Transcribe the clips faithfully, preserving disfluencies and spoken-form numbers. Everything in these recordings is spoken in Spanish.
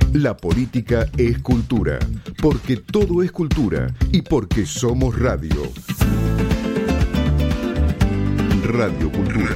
La política es cultura, porque todo es cultura y porque somos radio. Radio Cultura.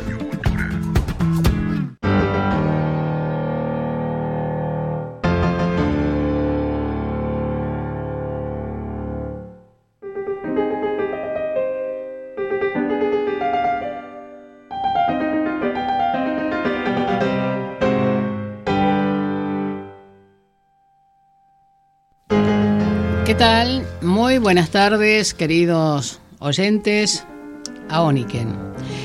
¿Qué tal? Muy buenas tardes, queridos oyentes. Aoniken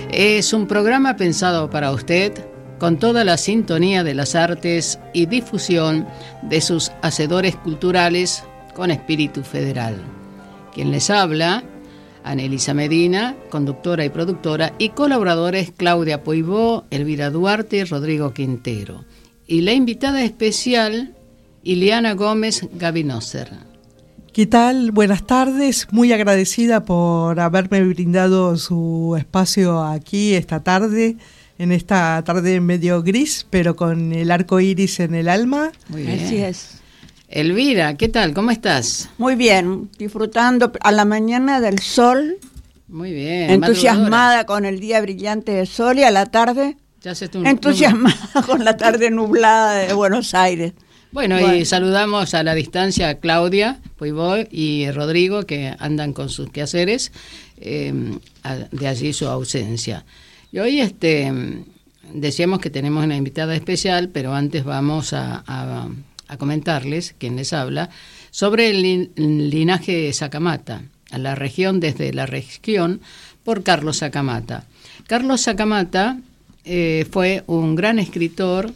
es un programa pensado para usted con toda la sintonía de las artes y difusión de sus hacedores culturales con espíritu federal. Quien les habla, Anelisa Medina, conductora y productora, y colaboradores Claudia Poibó, Elvira Duarte y Rodrigo Quintero. Y la invitada especial, Ileana Gómez Gavinoser. ¿Qué tal? Buenas tardes, muy agradecida por haberme brindado su espacio aquí esta tarde, en esta tarde medio gris, pero con el arco iris en el alma. Muy bien. Así es. Elvira, ¿qué tal? ¿Cómo estás? Muy bien, disfrutando a la mañana del sol. Muy bien. Entusiasmada madrugadora. Con el día brillante del sol, y a la tarde Ya se un, entusiasmada un... con la tarde nublada de Buenos Aires. Bueno, bueno, y saludamos a la distancia a Claudia Poibó y Rodrigo, que andan con sus quehaceres, eh, a, de allí su ausencia. Y hoy este, decíamos que tenemos una invitada especial, pero antes vamos a, a, a comentarles, quien les habla, sobre el, lin, el linaje Sacamata, a la región desde la región, por Carlos Sacamata. Carlos Sacamata eh, fue un gran escritor,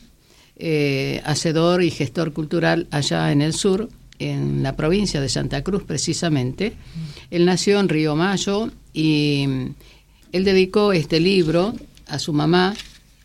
Eh, hacedor y gestor cultural allá en el sur, en la provincia de Santa Cruz precisamente. Él nació en Río Mayo y él dedicó este libro a su mamá,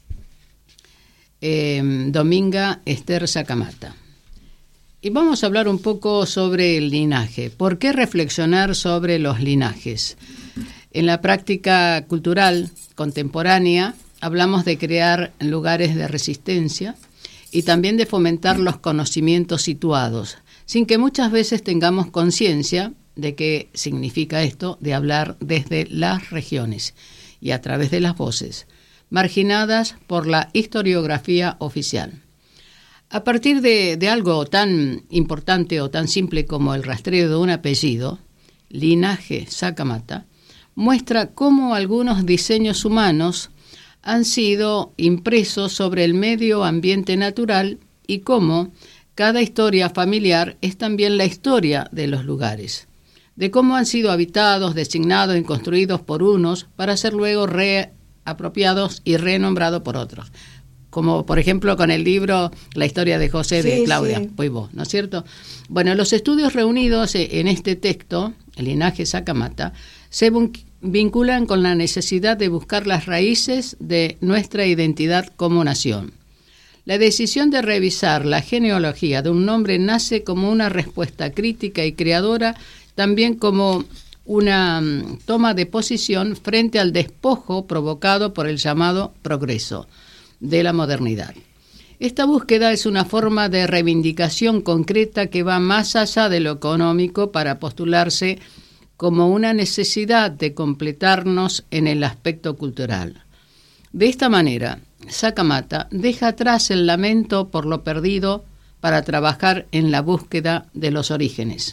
eh, Dominga Esther Sacamata. Y vamos a hablar un poco sobre el linaje. ¿Por qué reflexionar sobre los linajes? En la práctica cultural contemporánea hablamos de crear lugares de resistencia y también de fomentar los conocimientos situados, sin que muchas veces tengamos conciencia de qué significa esto de hablar desde las regiones y a través de las voces, marginadas por la historiografía oficial. A partir de, de algo tan importante o tan simple como el rastreo de un apellido, linaje Sacamata, muestra cómo algunos diseños humanos han sido impresos sobre el medio ambiente natural y cómo cada historia familiar es también la historia de los lugares, de cómo han sido habitados, designados y construidos por unos para ser luego reapropiados y renombrados por otros. Como por ejemplo con el libro La historia de José de sí, Claudia sí. Poibó, ¿no es cierto? Bueno, los estudios reunidos en este texto, el linaje Sacamata, se vinculan con la necesidad de buscar las raíces de nuestra identidad como nación. La decisión de revisar la genealogía de un nombre nace como una respuesta crítica y creadora, también como una um, toma de posición frente al despojo provocado por el llamado progreso de la modernidad. Esta búsqueda es una forma de reivindicación concreta que va más allá de lo económico para postularse como una necesidad de completarnos en el aspecto cultural. De esta manera, Sacamata deja atrás el lamento por lo perdido para trabajar en la búsqueda de los orígenes.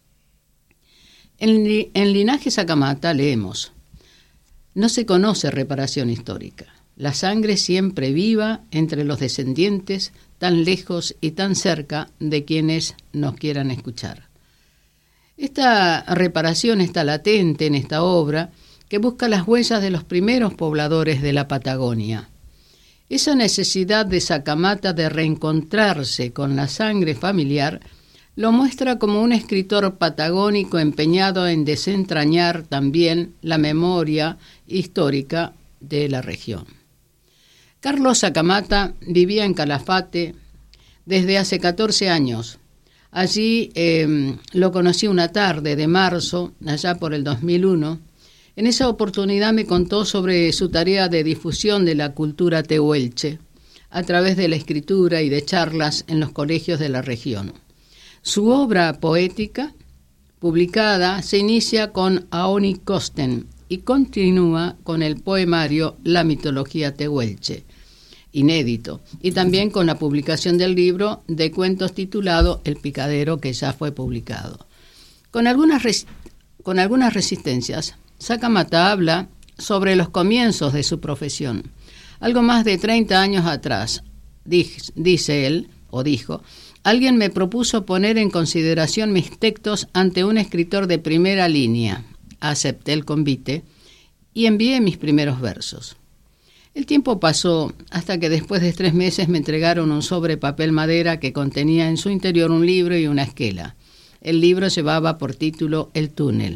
En, en Linaje Sacamata leemos: no se conoce reparación histórica. La sangre siempre viva entre los descendientes, tan lejos y tan cerca de quienes nos quieran escuchar. Esta reparación está latente en esta obra que busca las huellas de los primeros pobladores de la Patagonia. Esa necesidad de Sacamata de reencontrarse con la sangre familiar lo muestra como un escritor patagónico empeñado en desentrañar también la memoria histórica de la región. Carlos Sacamata vivía en Calafate desde hace catorce años. Allí eh, lo conocí una tarde de marzo, allá por el dos mil uno. En esa oportunidad me contó sobre su tarea de difusión de la cultura tehuelche, a través de la escritura y de charlas en los colegios de la región. Su obra poética, publicada, se inicia con Aoni Costen y continúa con el poemario La mitología tehuelche, inédito, y también con la publicación del libro de cuentos titulado El Picadero, que ya fue publicado. Con algunas, res- con algunas resistencias, Sakamata habla sobre los comienzos de su profesión. Algo más de treinta años atrás, dice él, o dijo, alguien me propuso poner en consideración mis textos ante un escritor de primera línea. Acepté el convite y envié mis primeros versos. El tiempo pasó hasta que después de tres meses me entregaron un sobre papel madera que contenía en su interior un libro y una esquela. El libro llevaba por título El túnel.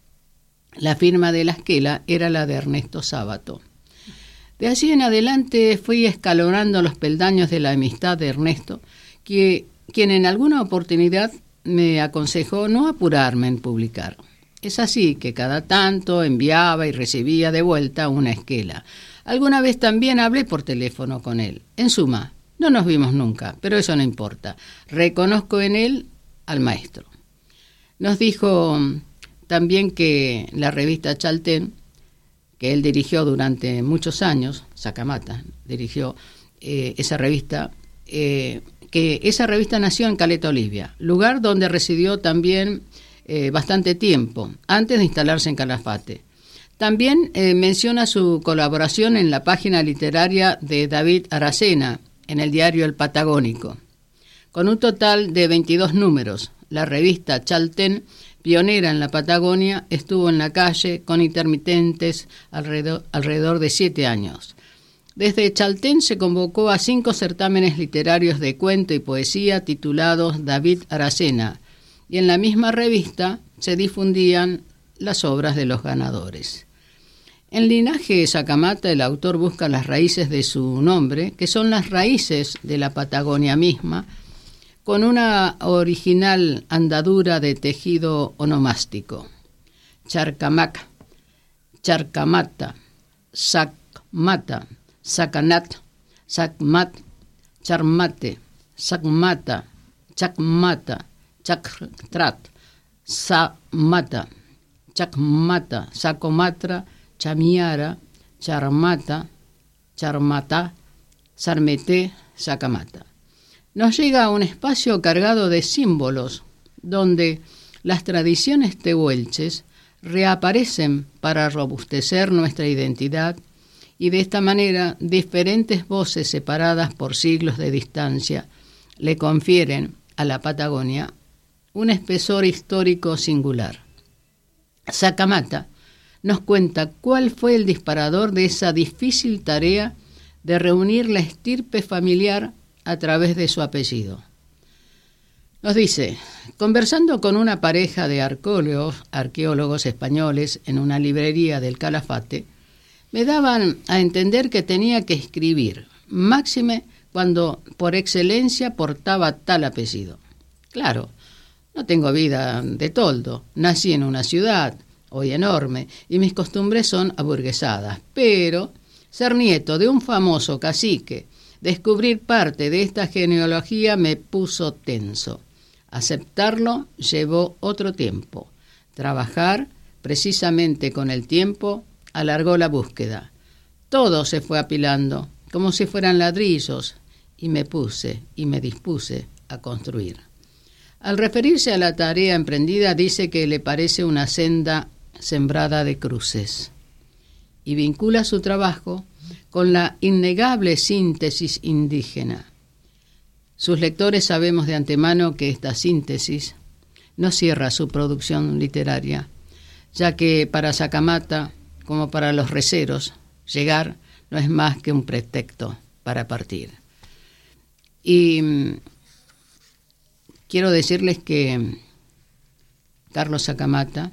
La firma de la esquela era la de Ernesto Sábato. De allí en adelante fui escalonando los peldaños de la amistad de Ernesto, que, quien en alguna oportunidad me aconsejó no apurarme en publicar. Es así que cada tanto enviaba y recibía de vuelta una esquela. Alguna vez también hablé por teléfono con él. En suma, no nos vimos nunca, pero eso no importa. Reconozco en él al maestro. Nos dijo también que la revista Chaltén, que él dirigió durante muchos años, Sakamata dirigió eh, esa revista, eh, que esa revista nació en Caleta Olivia, lugar donde residió también eh, bastante tiempo, antes de instalarse en Calafate. También eh, menciona su colaboración en la página literaria de David Aracena, en el diario El Patagónico. Con un total de veintidós números, la revista Chaltén, pionera en la Patagonia, estuvo en la calle con intermitentes alrededor, alrededor de siete años. Desde Chaltén se convocó a cinco certámenes literarios de cuento y poesía titulados David Aracena, y en la misma revista se difundían las obras de los ganadores. En Linaje Sakamata, el autor busca las raíces de su nombre, que son las raíces de la Patagonia misma, con una original andadura de tejido onomástico. Charcamac, Charcamata, Sacmata, Sacanat, Sacmat, Charmate, Sacmata, Chacmata, Chactrat, Samata, Chacmata, Sacomatra, Chamiara, Charmata, Charmata, Sarmete, Sakamata. Nos llega a un espacio cargado de símbolos, donde las tradiciones tehuelches reaparecen para robustecer nuestra identidad y de esta manera diferentes voces separadas por siglos de distancia le confieren a la Patagonia un espesor histórico singular. Sakamata nos cuenta cuál fue el disparador de esa difícil tarea de reunir la estirpe familiar a través de su apellido. Nos dice, conversando con una pareja de arqueólogos, arqueólogos españoles en una librería del Calafate, me daban a entender que tenía que escribir, máxime cuando por excelencia portaba tal apellido. Claro, no tengo vida de toldo, nací en una ciudad, hoy enorme, y mis costumbres son aburguesadas, pero ser nieto de un famoso cacique, descubrir parte de esta genealogía me puso tenso. Aceptarlo llevó otro tiempo. Trabajar, precisamente con el tiempo, alargó la búsqueda. Todo se fue apilando, como si fueran ladrillos, y me puse y me dispuse a construir. Al referirse a la tarea emprendida, dice que le parece una senda sembrada de cruces, y vincula su trabajo con la innegable síntesis indígena. Sus lectores sabemos de antemano que esta síntesis no cierra su producción literaria, ya que para Sakamata, como para los receros, llegar no es más que un pretexto para partir. Y mmm, quiero decirles que Carlos Sakamata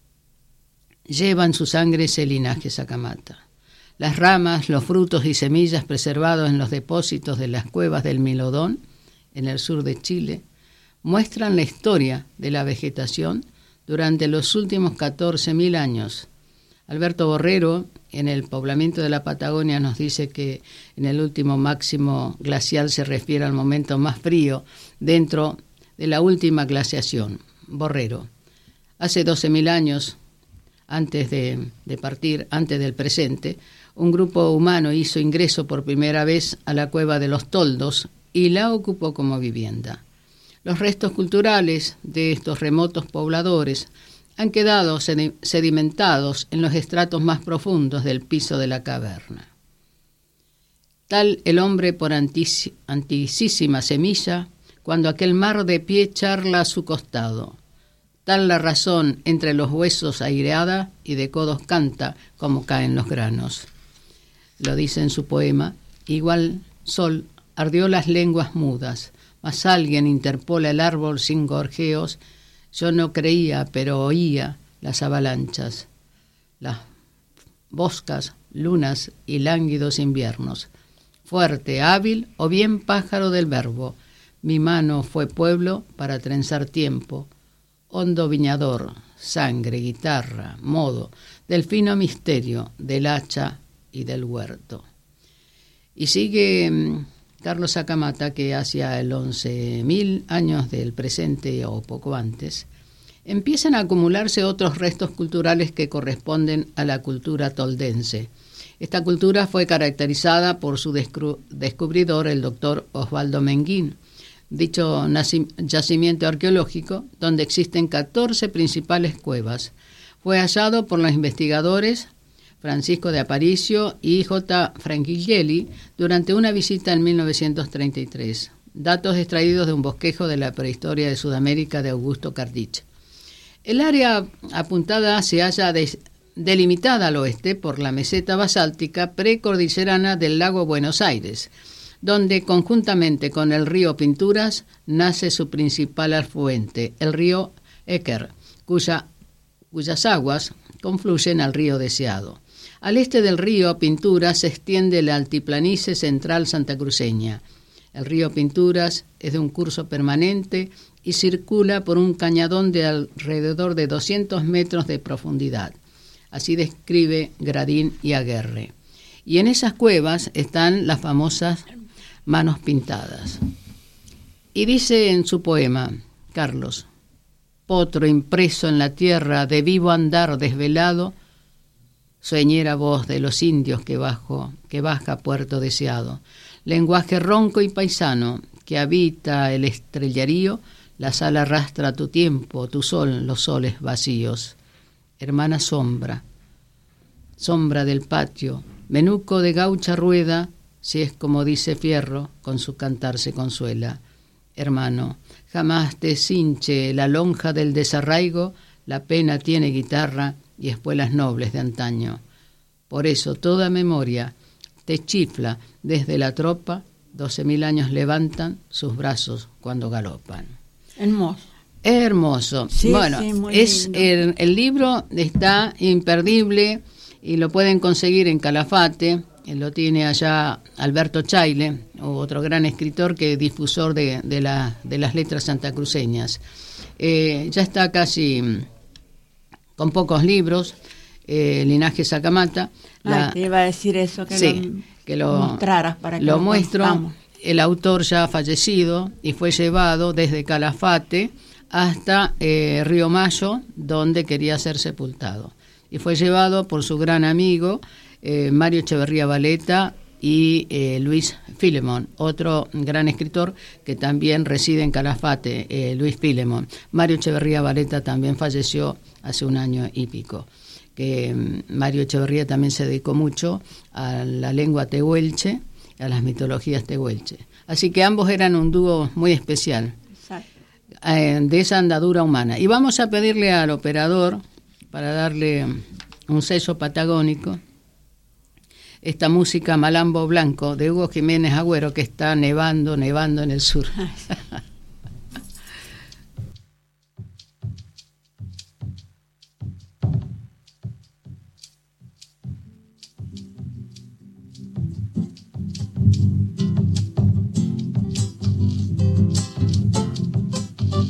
lleva en su sangre ese linaje Sakamata. Las ramas, los frutos y semillas preservados en los depósitos de las cuevas del Milodón, en el sur de Chile, muestran la historia de la vegetación durante los últimos catorce mil años, Alberto Borrero, en el poblamiento de la Patagonia, nos dice que en el último máximo glacial se refiere al momento más frío dentro de la última glaciación. Borrero. Hace doce mil años, antes de, de partir, antes del presente, un grupo humano hizo ingreso por primera vez a la cueva de los Toldos y la ocupó como vivienda. Los restos culturales de estos remotos pobladores han quedado sedimentados en los estratos más profundos del piso de la caverna. Tal el hombre por antis, antiquísima semilla, cuando aquel mar de pie charla a su costado. Tal la razón entre los huesos aireada y de codos canta como caen los granos. Lo dice en su poema, igual sol ardió las lenguas mudas, mas alguien interpola el árbol sin gorjeos. Yo no creía, pero oía las avalanchas, las boscas, lunas y lánguidos inviernos. Fuerte, hábil o bien pájaro del verbo, mi mano fue pueblo para trenzar tiempo. Hondo viñador, sangre, guitarra, modo, del fino misterio, del hacha y del huerto. Y sigue Carlos Sacamata, que hacia el once mil años del presente o poco antes, empiezan a acumularse otros restos culturales que corresponden a la cultura toldense. Esta cultura fue caracterizada por su descru- descubridor, el doctor Osvaldo Menguín. Dicho naci- yacimiento arqueológico, donde existen catorce principales cuevas, fue hallado por los investigadores Francisco de Aparicio y J. Franchiglieli durante una visita en mil novecientos treinta y tres. Datos extraídos de un bosquejo de la prehistoria de Sudamérica de Augusto Cardich. El área apuntada se halla des- delimitada al oeste por la meseta basáltica precordillerana del lago Buenos Aires, donde conjuntamente con el río Pinturas nace su principal afluente, el río Équer, cuya, cuyas aguas confluyen al río Deseado. Al este del río Pinturas se extiende la altiplanicie central santacruceña. El río Pinturas es de un curso permanente y circula por un cañadón de alrededor de doscientos metros de profundidad. Así describe Gradín y Aguerre. Y en esas cuevas están las famosas manos pintadas. Y dice en su poema, Carlos, potro impreso en la tierra de vivo andar desvelado, sueñera voz de los indios que, bajo, que baja Puerto Deseado, lenguaje ronco y paisano que habita el estrellarío, la sal arrastra tu tiempo, tu sol, los soles vacíos. Hermana sombra, sombra del patio, menuco de gaucha rueda, si es como dice Fierro, con su cantar se consuela. Hermano, jamás te cinche la lonja del desarraigo, la pena tiene guitarra y espuelas nobles de antaño. Por eso toda memoria te chifla desde la tropa, doce mil años levantan sus brazos cuando galopan. Hermoso. Hermoso. Sí, bueno, sí, muy es lindo. el, el libro está imperdible y lo pueden conseguir en Calafate. Lo tiene allá Alberto Chaile, otro gran escritor que es difusor de, de, la, de las letras santacruceñas. Eh, ya está casi con pocos libros, eh, Linaje Sacamata. La, Ay, te iba a decir eso, que sí, lo que lo mostraras para que lo, lo muestro. conozcamos. El autor ya ha fallecido y fue llevado desde Calafate hasta eh, Río Mayo, donde quería ser sepultado. Y fue llevado por su gran amigo eh, Mario Echeverría Valeta y eh, Luis Filemón, otro gran escritor que también reside en Calafate, eh, Luis Filemón. Mario Echeverría Valeta también falleció hace un año y pico. Que um, Mario Echeverría también se dedicó mucho a la lengua tehuelche, a las mitologías tehuelche. Así que ambos eran un dúo muy especial, eh, de esa andadura humana. Y vamos a pedirle al operador, para darle un sello patagónico, esta música Malambo Blanco de Hugo Jiménez Agüero, que está nevando, nevando en el sur.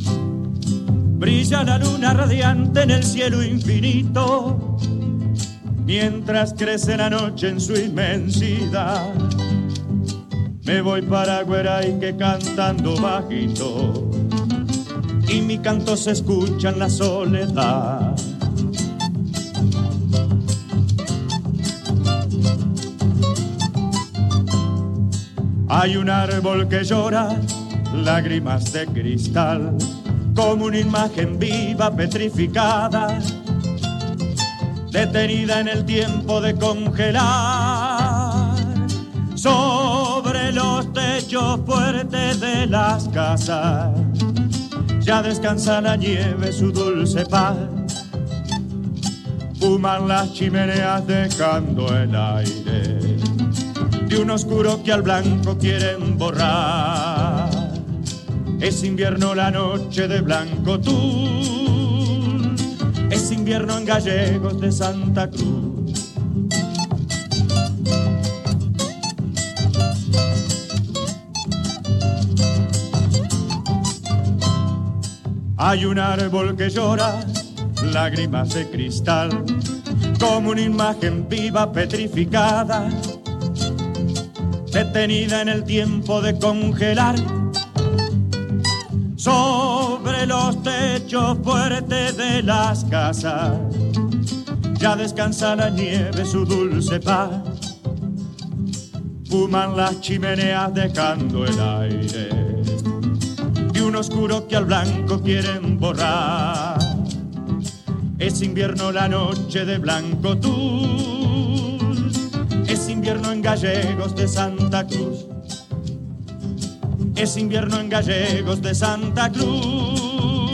Brilla la luna radiante en el cielo infinito, mientras crece la noche en su inmensidad. Me voy para Gueray que cantando bajito, y mi canto se escucha en la soledad. Hay un árbol que llora lágrimas de cristal, como una imagen viva petrificada, detenida en el tiempo de congelar. Sobre los techos fuertes de las casas ya descansa la nieve su dulce paz. Fuman las chimeneas dejando el aire de un oscuro que al blanco quieren borrar. Es invierno la noche de blanco tul, es invierno en Gallegos de Santa Cruz. Hay un árbol que llora lágrimas de cristal, como una imagen viva petrificada, detenida en el tiempo de congelar. Sobre los techos fuertes de las casas ya descansa la nieve su dulce paz. Fuman las chimeneas dejando el aire de un oscuro que al blanco quieren borrar. Es invierno la noche de blanco tul, es invierno en Gallegos de Santa Cruz. Es invierno en Gallegos de Santa Cruz.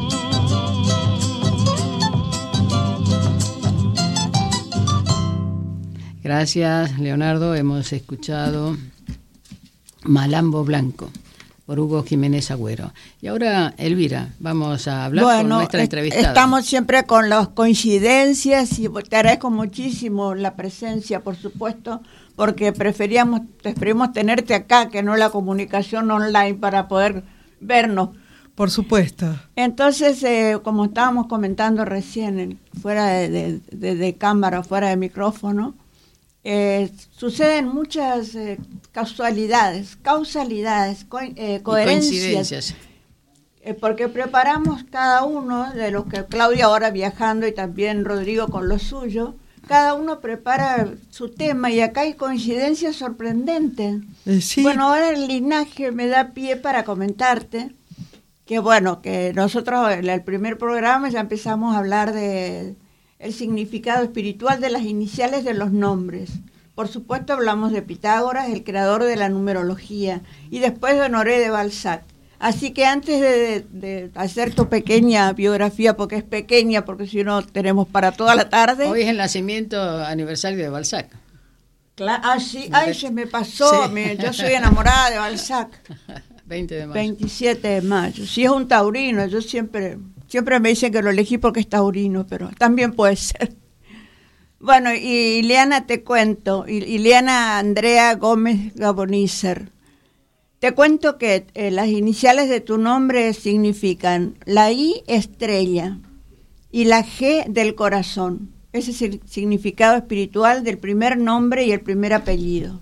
Gracias, Leonardo. Hemos escuchado Malambo Blanco por Hugo Jiménez Agüero. Y ahora, Elvira, vamos a hablar bueno, con nuestra entrevistada. Estamos siempre con las coincidencias y te agradezco muchísimo la presencia, por supuesto, porque preferíamos, preferimos tenerte acá que no la comunicación online para poder vernos. Por supuesto. Entonces, eh, como estábamos comentando recién, en, fuera de, de, de, de cámara, fuera de micrófono, eh, suceden muchas eh, casualidades, causalidades, co eh, coherencias. Coincidencias. Eh, porque preparamos cada uno de los que Claudia ahora viajando y también Rodrigo con lo suyo. Cada uno prepara su tema y acá hay coincidencias sorprendentes. Eh, sí. Bueno, ahora el linaje me da pie para comentarte que bueno, que nosotros en el primer programa ya empezamos a hablar de el significado espiritual de las iniciales de los nombres. Por supuesto hablamos de Pitágoras, el creador de la numerología, y después de Honoré de Balzac. Así que antes de, de, de hacer tu pequeña biografía, porque es pequeña, porque si no tenemos para toda la tarde. Hoy es el nacimiento aniversario de Balzac. Claro, ah, sí, ay, se me pasó, Sí. me, yo soy enamorada de Balzac. veinte de mayo. veintisiete de mayo, sí es un taurino, yo siempre, siempre me dicen que lo elegí porque es taurino, pero también puede ser. Bueno, y Ileana te cuento, Ileana Andrea Gómez Gabonícer. Te cuento que eh, las iniciales de tu nombre significan la I, estrella, y la G del corazón. Ese es el significado espiritual del primer nombre y el primer apellido.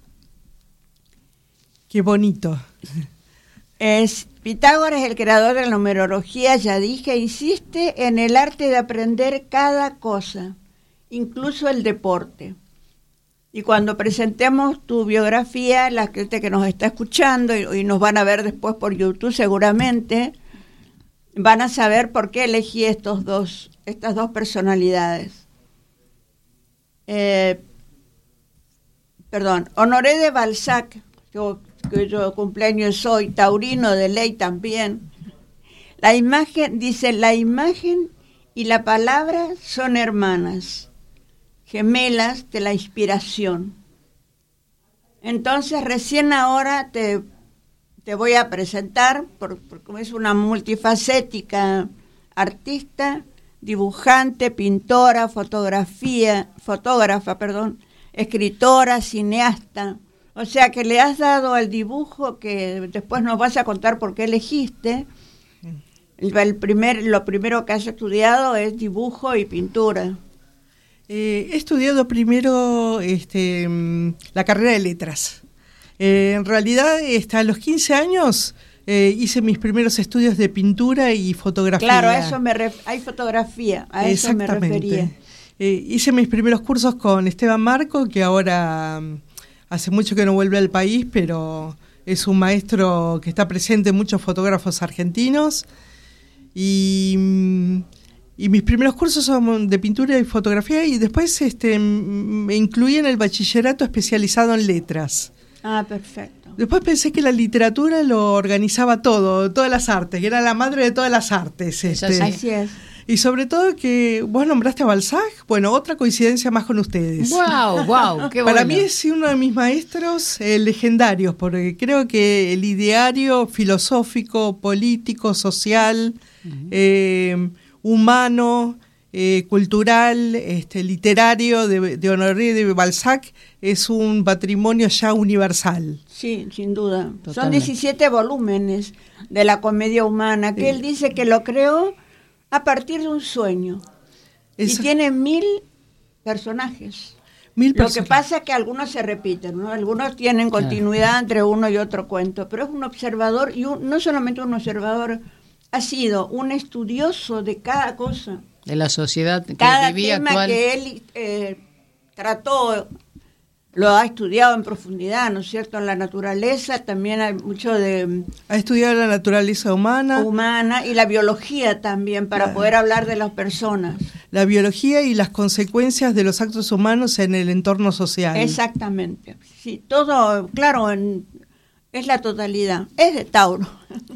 Qué bonito. Es, Pitágoras, el creador de la numerología, ya dije, insiste en el arte de aprender cada cosa, incluso el deporte. Y cuando presentemos tu biografía, la gente que nos está escuchando y, y nos van a ver después por YouTube seguramente, van a saber por qué elegí estos dos, estas dos personalidades. Eh, perdón, Honoré de Balzac, yo, que yo cumpleaños soy, taurino de ley también. La imagen, dice, la imagen y la palabra son hermanas, gemelas de la inspiración. Entonces recién ahora te, te voy a presentar, por, porque es una multifacética artista, dibujante, pintora, fotografía, fotógrafa, perdón, escritora, cineasta. O sea que le has dado al dibujo, que después nos vas a contar por qué elegiste. El, el primer, lo primero que has estudiado es dibujo y pintura. Eh, he estudiado primero este, la carrera de letras. Eh, en realidad, hasta los quince años eh, hice mis primeros estudios de pintura y fotografía. Claro, a eso me ref- hay fotografía, a eso me refería. Eh, hice mis primeros cursos con Esteban Marco, que ahora um, hace mucho que no vuelve al país, pero es un maestro que está presente en muchos fotógrafos argentinos. Y, y mis primeros cursos son de pintura y fotografía, y después este, me incluí en el bachillerato especializado en letras. Ah, perfecto. Después pensé que la literatura lo organizaba todo, todas las artes, que era la madre de todas las artes. Este. Así es. Y sobre todo que vos nombraste a Balzac, bueno, otra coincidencia más con ustedes. ¡Wow, wow! ¡Qué Para bueno! mí es uno de mis maestros eh, legendarios, porque creo que el ideario filosófico, político, social, uh-huh. eh, humano, eh, cultural, este, literario de, de Honoré de Balzac es un patrimonio ya universal. Sí, sin duda. Totalmente. Son diecisiete volúmenes de la comedia humana, que sí. Él dice que lo creó a partir de un sueño. Esa. Y tiene mil personajes. Mil Lo personajes. que pasa es que algunos se repiten, ¿no? Algunos tienen continuidad claro. entre uno y otro cuento, pero es un observador, y un, no solamente un observador, ha sido un estudioso de cada cosa. De la sociedad que cada vivía tema actual. que él eh, trató, lo ha estudiado en profundidad, ¿no es cierto? En la naturaleza también hay mucho de... Ha estudiado la naturaleza humana. Humana y la biología también, para claro. poder hablar de las personas. La biología y las consecuencias de los actos humanos en el entorno social. Exactamente. Sí, todo, claro, en, es la totalidad. Es de Tauro.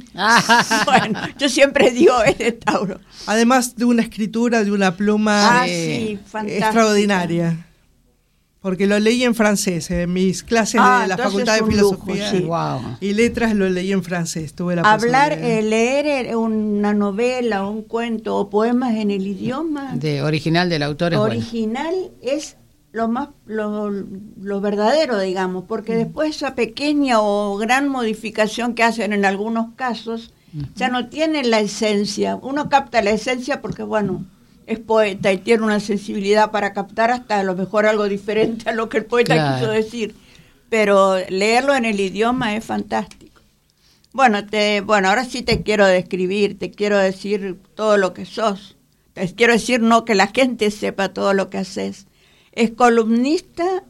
Bueno, yo siempre digo es de Tauro. Además de una escritura, de una pluma ah, sí, extraordinaria. Porque lo leí en francés, en mis clases ah, de la Facultad de Filosofía lujo, sí. wow. y Letras lo leí en francés. Tuve la Hablar, eh, leer una novela, un cuento o poemas en el idioma de original del autor es original bueno. es lo más lo, lo verdadero, digamos, porque mm. después esa pequeña o gran modificación que hacen en algunos casos mm. ya no tienen la esencia. Uno capta la esencia porque bueno, es poeta y tiene una sensibilidad para captar hasta a lo mejor algo diferente a lo que el poeta claro. quiso decir, pero leerlo en el idioma es fantástico. Bueno, te, bueno, ahora sí te quiero describir, te quiero decir todo lo que sos, te quiero decir no que la gente sepa todo lo que haces. Es columnista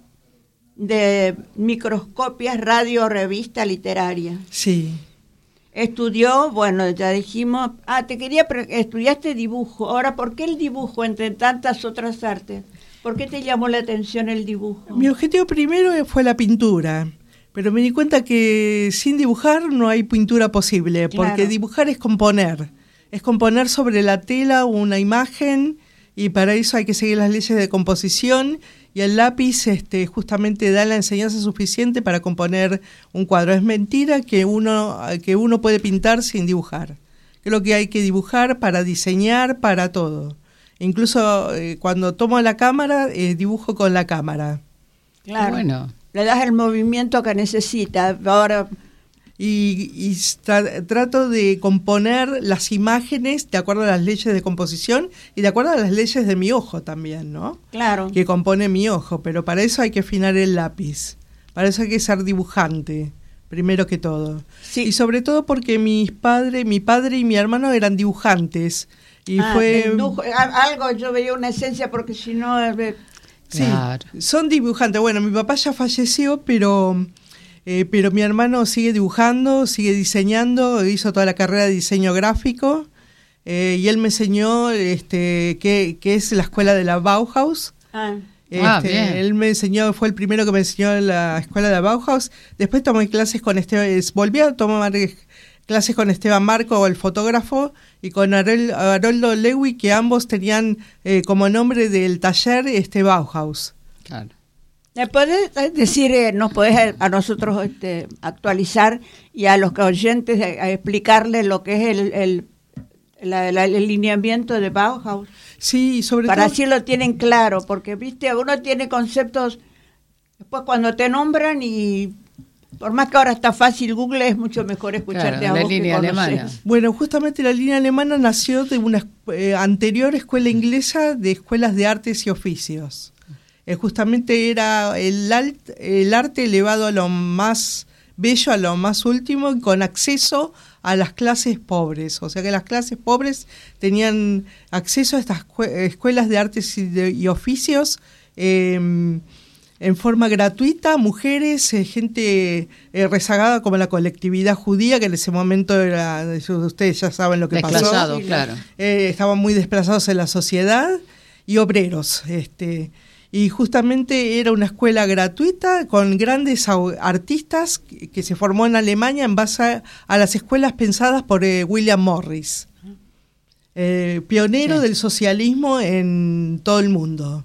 de Microscopias, radio, revista literaria. Sí. Estudió, bueno, ya dijimos, ah, te quería, estudiaste dibujo. Ahora, ¿por qué el dibujo entre tantas otras artes? ¿Por qué te llamó la atención el dibujo? Mi objetivo primero fue la pintura, pero me di cuenta que sin dibujar no hay pintura posible, porque claro. dibujar es componer, es componer sobre la tela una imagen, y para eso hay que seguir las leyes de composición, y el lápiz este, justamente da la enseñanza suficiente para componer un cuadro. Es mentira que uno, que uno puede pintar sin dibujar. Creo que hay que dibujar para diseñar, para todo. Incluso eh, cuando tomo la cámara, eh, dibujo con la cámara. Claro, bueno. Le das el movimiento que necesita. Ahora... Y, y tra- trato de componer las imágenes de acuerdo a las leyes de composición y de acuerdo a las leyes de mi ojo también, ¿no? Claro. Que compone mi ojo, pero para eso hay que afinar el lápiz, para eso hay que ser dibujante, primero que todo. Sí. Y sobre todo porque mis padre, mi padre y mi hermano eran dibujantes. Y ah, fue dibujo, algo yo veía una esencia porque si no... Eh, sí, claro. Son dibujantes. Bueno, mi papá ya falleció, pero... Eh, pero mi hermano sigue dibujando, sigue diseñando, hizo toda la carrera de diseño gráfico eh, y él me enseñó este, qué, qué es la escuela de la Bauhaus. Ah. Este, ah, bien. Él me enseñó, fue el primero que me enseñó la escuela de la Bauhaus. Después tomé clases con Esteban, volví a tomar clases con Esteban Marco, el fotógrafo, y con Harol, Haroldo Lewy, que ambos tenían eh, como nombre del taller este Bauhaus. Claro. ¿Me podés decir, eh, nos podés a nosotros este, actualizar y a los oyentes a, a explicarles lo que es el, el, la, la, el lineamiento de Bauhaus? Sí, sobre Para todo... así lo tienen claro, porque, viste, uno tiene conceptos, después cuando te nombran y... Por más que ahora está fácil Google, es mucho mejor escucharte claro, a la vos línea que alemana. Bueno, justamente la línea alemana nació de una eh, anterior escuela inglesa de escuelas de artes y oficios. Eh, justamente era el, alt, el arte elevado a lo más bello, a lo más último, y con acceso a las clases pobres. O sea que las clases pobres tenían acceso a estas escuelas de artes y, de, y oficios eh, en forma gratuita, mujeres, eh, gente eh, rezagada como la colectividad judía, que en ese momento era, ustedes ya saben lo que desplazado, pasó. Claro. Eh, estaban muy desplazados en la sociedad, y obreros. Este, y justamente era una escuela gratuita con grandes artistas que, que se formó en Alemania en base a, a las escuelas pensadas por eh, William Morris, eh, pionero sí. del socialismo en todo el mundo.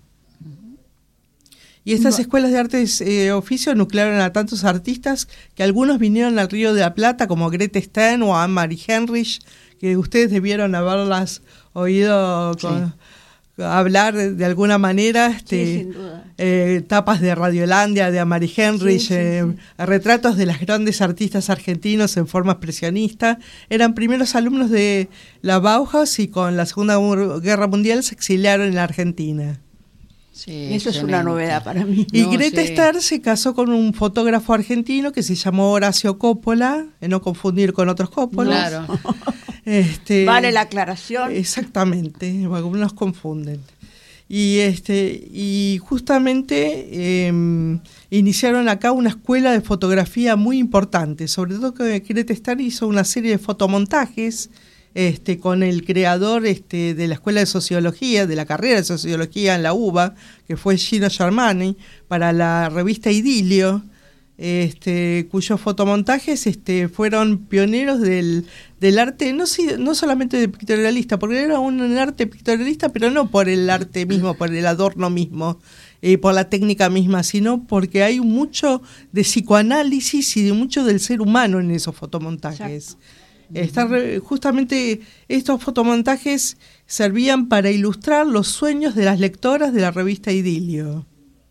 Y estas escuelas de artes y eh, oficios nuclearon a tantos artistas que algunos vinieron al Río de la Plata, como Grete Stern o Anne-Marie Heinrich, que ustedes debieron haberlas oído con, sí. hablar de, de alguna manera. Este, sí, sin duda. Eh, tapas de Radiolandia, de Anne-Marie Heinrich, sí, sí, eh, sí. retratos de las grandes artistas argentinos en forma expresionista. Eran primeros alumnos de la Bauhaus y con la Segunda Guerra Mundial se exiliaron en la Argentina. Sí, eso es una novedad para mí. Y no, Grete sí. Stern se casó con un fotógrafo argentino que se llamó Horacio Coppola, en no confundir con otros Coppola. Claro. Este, vale la aclaración. Exactamente, algunos nos confunden. Y este y justamente eh, iniciaron acá una escuela de fotografía muy importante, sobre todo que Grete Stern hizo una serie de fotomontajes Este, con el creador este, de la Escuela de Sociología, de la carrera de Sociología en la U B A, que fue Gino Germani, para la revista Idilio, este, cuyos fotomontajes este, fueron pioneros del, del arte, no, no solamente de pictorialista, porque era un arte pictorialista, pero no por el arte mismo, por el adorno mismo, eh, por la técnica misma, sino porque hay mucho de psicoanálisis y de mucho del ser humano en esos fotomontajes. Exacto. Está re, justamente estos fotomontajes servían para ilustrar los sueños de las lectoras de la revista Idilio.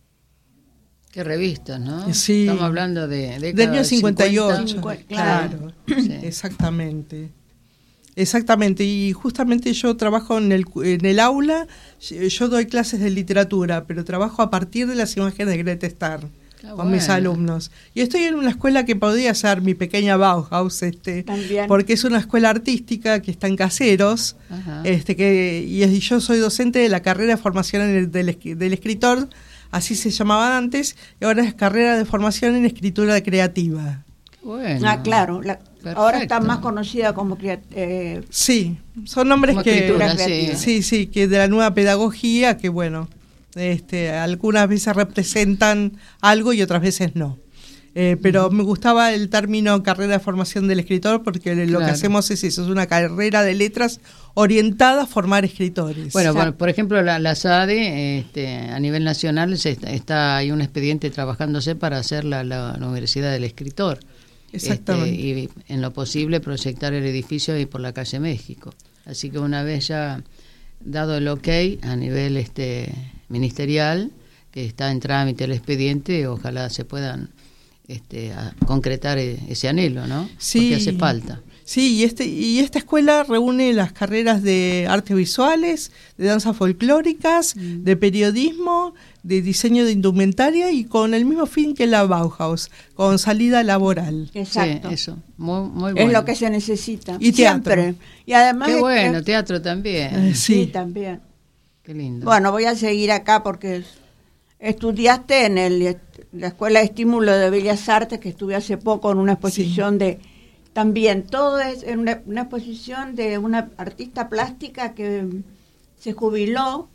Qué revistas, ¿no? Sí. Estamos hablando de del año cincuenta y ocho. cincuenta, claro, sí. exactamente. Exactamente, y justamente yo trabajo en el, en el aula, yo doy clases de literatura, pero trabajo a partir de las imágenes de Grete Stern. Ah, con bueno. mis alumnos. Y estoy en una escuela que podría ser mi pequeña Bauhaus, este, También. porque es una escuela artística que está en Caseros, Ajá. este que y, y yo soy docente de la carrera de formación en el, del, del escritor, así se llamaba antes, y ahora es carrera de formación en escritura creativa. Bueno. Ah, claro, la, ahora está más conocida como eh, sí, son nombres como que sí. sí, sí, que de la nueva pedagogía, que bueno, Este, algunas veces representan algo y otras veces no. Eh, pero uh-huh. me gustaba el término carrera de formación del escritor porque lo claro. que hacemos es eso, es una carrera de letras orientada a formar escritores. Bueno, bueno por ejemplo, la, la SADE, este, a nivel nacional, se está, está hay un expediente trabajándose para hacer la, la, la Universidad del Escritor. Exactamente. Este, y en lo posible proyectar el edificio ahí por la calle México. Así que una vez ya dado el ok a nivel este ministerial, que está en trámite el expediente, ojalá se puedan este, a concretar ese anhelo, ¿no? Sí, porque hace falta. Sí, y, este, y esta escuela reúne las carreras de artes visuales, de danzas folclóricas, mm. de periodismo, de diseño de indumentaria y con el mismo fin que la Bauhaus, con salida laboral. Exacto. Sí, eso, muy, muy bueno. Es lo que se necesita. Y teatro. Siempre. Y además Qué es, bueno, es, teatro también. Eh, sí. sí, también. Qué lindo. Bueno, voy a seguir acá porque estudiaste en el, la Escuela de Estímulo de Bellas Artes, que estuve hace poco en una exposición sí. de... También, todo es en una, una exposición de una artista plástica que se jubiló,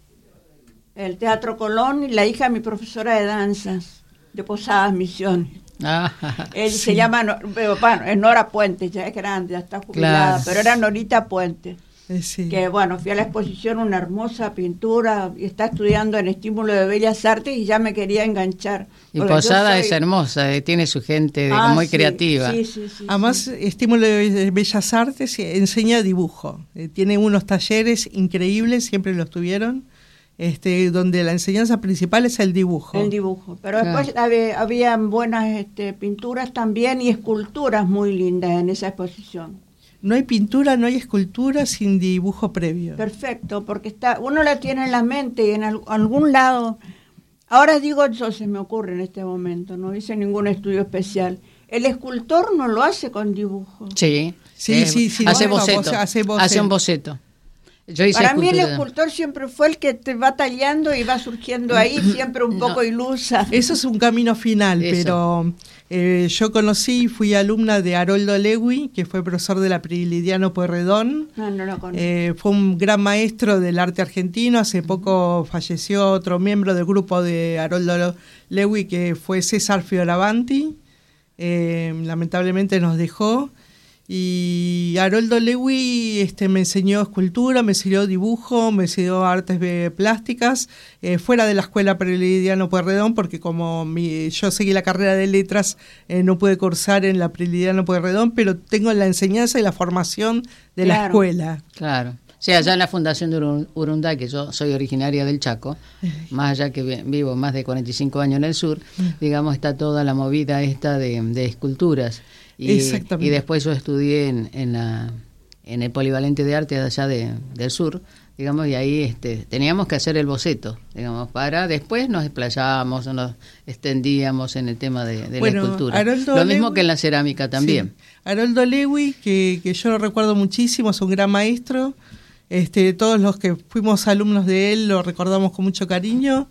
el Teatro Colón, y la hija de mi profesora de danzas, de Posadas Misiones. Ah, Él sí. se llama, bueno, es Nora Puente, ya es grande, ya está jubilada, claro. pero era Norita Puente. Sí. Que bueno, fui a la exposición, una hermosa pintura, y está estudiando en Estímulo de Bellas Artes y ya me quería enganchar. Y Posada soy... es hermosa, eh, tiene su gente ah, muy sí, creativa. Sí, sí, sí, Además, sí. Estímulo de Bellas Artes enseña dibujo. Eh, tiene unos talleres increíbles, siempre los tuvieron, este, donde la enseñanza principal es el dibujo. El dibujo. Pero claro. después había, había buenas este, pinturas también y esculturas muy lindas en esa exposición. no hay pintura, no hay escultura sin dibujo previo. Perfecto, porque está, uno la tiene en la mente y en al, algún lado. Ahora digo, eso se me ocurre en este momento, no hice ningún estudio especial. El escultor no lo hace con dibujo. Sí, Sí, eh, sí, sí, hace, no, boceto, hace, hace boceto. hace un boceto. Yo hice Para mí el escultura. escultor siempre fue el que te va tallando y va surgiendo ahí, siempre un poco No. ilusa. Eso es un camino final, Eso. pero eh, yo conocí, fui alumna de Haroldo Lewy, que fue profesor de la Prilidiano Pueyrredón. No, no lo conozco. Eh, fue un gran maestro del arte argentino. Hace poco falleció otro miembro del grupo de Haroldo Lewy, que fue César Fioravanti. Eh, lamentablemente nos dejó. Y Haroldo Lewy este, me enseñó escultura, me enseñó dibujo, me enseñó artes eh, plásticas, eh, fuera de la escuela Prilidiano Pueyrredón, porque como mi, yo seguí la carrera de letras, eh, no pude cursar en la Prilidiano Pueyrredón, pero tengo la enseñanza y la formación de la Claro. escuela. Claro. O sea, allá en la Fundación de Uru- Urundá, que yo soy originaria del Chaco, más allá que vi- vivo más de cuarenta y cinco años en el sur, digamos, está toda la movida esta de, de esculturas. Y, Exactamente. y después yo estudié en, en, la, en el Polivalente de Arte de allá de, del sur, digamos, y ahí este, teníamos que hacer el boceto, digamos, para después nos explayábamos, nos extendíamos en el tema de, de Bueno, la escultura. Haroldo Lo mismo Lewy- que en la cerámica también. Sí. Haroldo Lewy, que, que yo lo recuerdo muchísimo, es un gran maestro. Este, todos los que fuimos alumnos de él lo recordamos con mucho cariño.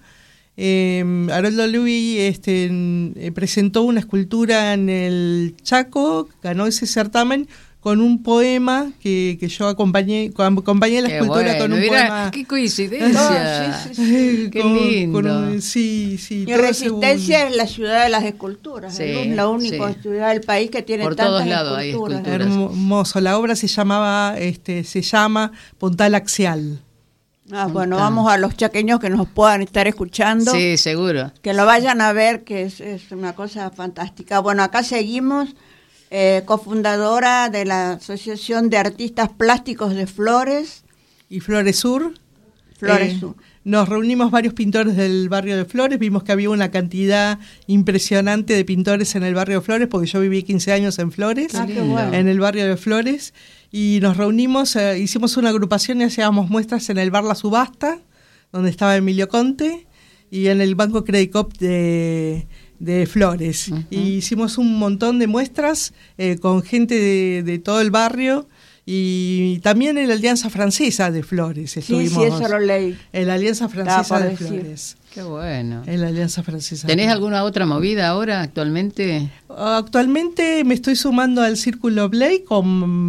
Eh, Haroldo Lewy este, en- eh, presentó una escultura en el Chaco, ganó ese certamen con un poema que, que yo acompañé, acompañé la Qué escultura bueno, con un mirá, poema. qué coincidencia. Oh, sí, sí, Qué Con- lindo. con un- sí, sí. Y todo ese Resistencia un- es la ciudad de las esculturas, Sí, es la única sí. ciudad del país que tiene Por tantas todos lados hay esculturas. esculturas. Hermoso. La obra se llamaba, este, se llama Puntal Axial. Ah, bueno, Está. vamos a los chaqueños que nos puedan estar escuchando, Sí, seguro. que lo vayan a ver, que es, es una cosa fantástica. Bueno, acá seguimos, eh, cofundadora de la Asociación de Artistas Plásticos de Flores, Y Flores Sur. Flores Eh, Sur. Nos reunimos varios pintores del barrio de Flores, vimos que había una cantidad impresionante de pintores en el barrio de Flores, porque yo viví quince años en Flores, Ah, qué lindo. bueno. en el barrio de Flores, y nos reunimos, eh, hicimos una agrupación y hacíamos muestras en el bar La Subasta, donde estaba Emilio Conte, y en el Banco Credit Cop de, de Flores. Uh-huh. Y hicimos un montón de muestras eh, con gente de, de todo el barrio, y también en la Alianza Francesa de Flores Sí, estuvimos. sí, eso lo leí. En la Alianza Francesa por de decir. Flores. Qué bueno. En la Alianza Francesa. ¿Tenés alguna otra movida ahora, actualmente? Actualmente me estoy sumando al Círculo Blake con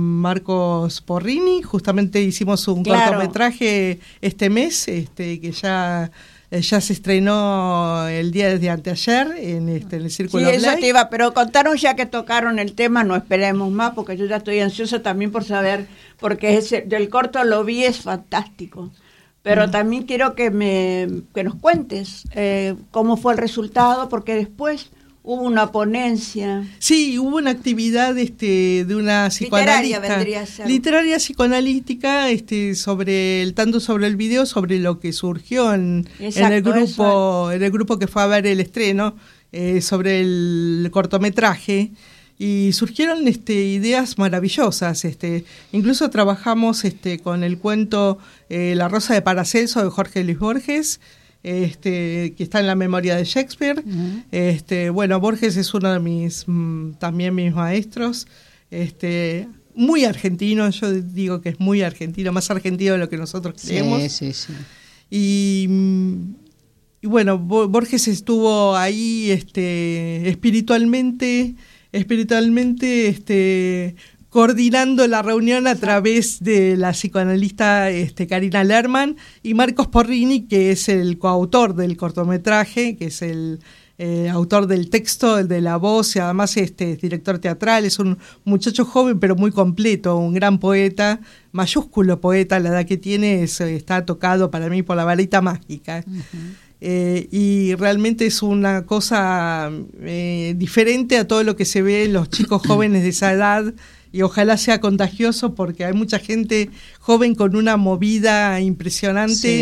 Marcos Porrini. Justamente hicimos un Claro. cortometraje este mes, este que ya, eh, ya se estrenó el día desde anteayer en, este, en el Sí, Círculo eso Blake. te iba, pero contaron ya que tocaron el tema, no esperemos más, porque yo ya estoy ansiosa también por saber, porque ese, del corto lo vi, es fantástico. Pero Mm. también quiero que me que nos cuentes eh, cómo fue el resultado, porque después hubo una ponencia. Sí, hubo una actividad este, de una Literaria psicoanalista. vendría a ser. Literaria psicoanalítica, este, sobre el, tanto sobre el video, sobre lo que surgió en, Exacto, en el grupo, eso en el grupo que fue a ver el estreno, eh, sobre el cortometraje. Y surgieron este, ideas maravillosas. Este, incluso trabajamos este, con el cuento eh, La Rosa de Paracelso de Jorge Luis Borges, este, que está en la memoria de Shakespeare. Uh-huh. Este, bueno, Borges es uno de mis, mm, también mis maestros, este, muy argentino, yo digo que es muy argentino, más argentino de lo que nosotros creemos. Sí, sí, sí. Y, mm, y bueno, Bo- Borges estuvo ahí este, espiritualmente, espiritualmente este, coordinando la reunión a través de la psicoanalista este, Karina Lerman y Marcos Porrini, que es el coautor del cortometraje, que es el eh, autor del texto, el de la voz, y además este, es director teatral, es un muchacho joven pero muy completo, un gran poeta, mayúsculo poeta, la edad que tiene es, está tocado para mí por la varita mágica. Uh-huh. Eh, y realmente es una cosa eh, diferente a todo lo que se ve en los chicos jóvenes de esa edad, y ojalá sea contagioso porque hay mucha gente joven con una movida impresionante, Sí.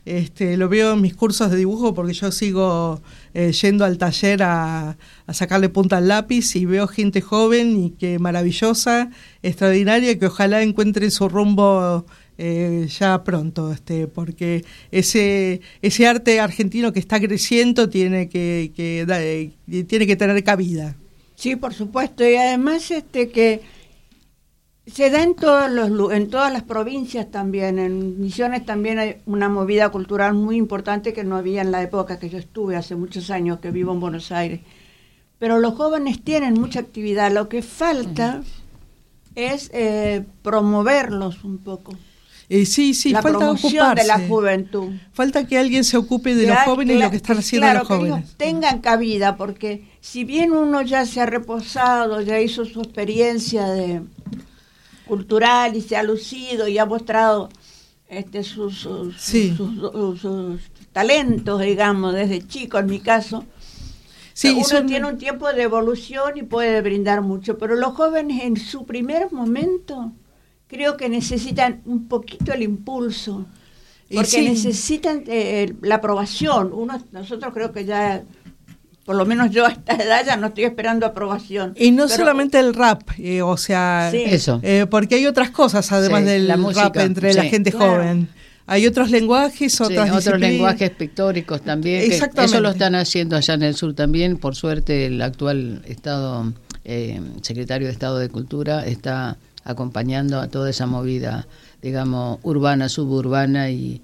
Este, lo veo en mis cursos de dibujo porque yo sigo eh, yendo al taller a, a sacarle punta al lápiz y veo gente joven y que maravillosa, extraordinaria, que ojalá encuentre su rumbo eh, ya pronto, este, porque ese ese arte argentino que está creciendo tiene que, que da, eh, tiene que tener cabida. Sí, por supuesto, y además este que se da en todos los en todas las provincias también. En Misiones también hay una movida cultural muy importante que no había en la época que yo estuve, hace muchos años que vivo en Buenos Aires. Pero los jóvenes tienen mucha actividad, lo que falta es eh, promoverlos un poco. Eh, sí, sí, la falta promoción ocuparse. de la juventud. Falta que alguien se ocupe de que los hay, jóvenes y que, lo que están haciendo claro, los jóvenes. Que ellos tengan cabida, porque si bien uno ya se ha reposado, ya hizo su experiencia de cultural y se ha lucido y ha mostrado este sus, sus, sí. sus, sus, sus talentos, digamos, desde chico en mi caso, sí, uno son... tiene un tiempo de evolución y puede brindar mucho, pero los jóvenes en su primer momento creo que necesitan un poquito el impulso, porque sí. necesitan eh, la aprobación. Uno, nosotros creo que ya, por lo menos yo a esta edad ya no estoy esperando aprobación. Y no pero, solamente el rap, eh, o sea, sí. Eso. Eh, porque hay otras cosas además sí, del rap entre sí. la gente claro. joven. Hay otros lenguajes, otras sí, otros lenguajes pictóricos también. Exactamente. Que eso lo están haciendo allá en el sur también. Por suerte, el actual estado eh, secretario de Estado de Cultura está acompañando a toda esa movida, digamos, urbana, suburbana y...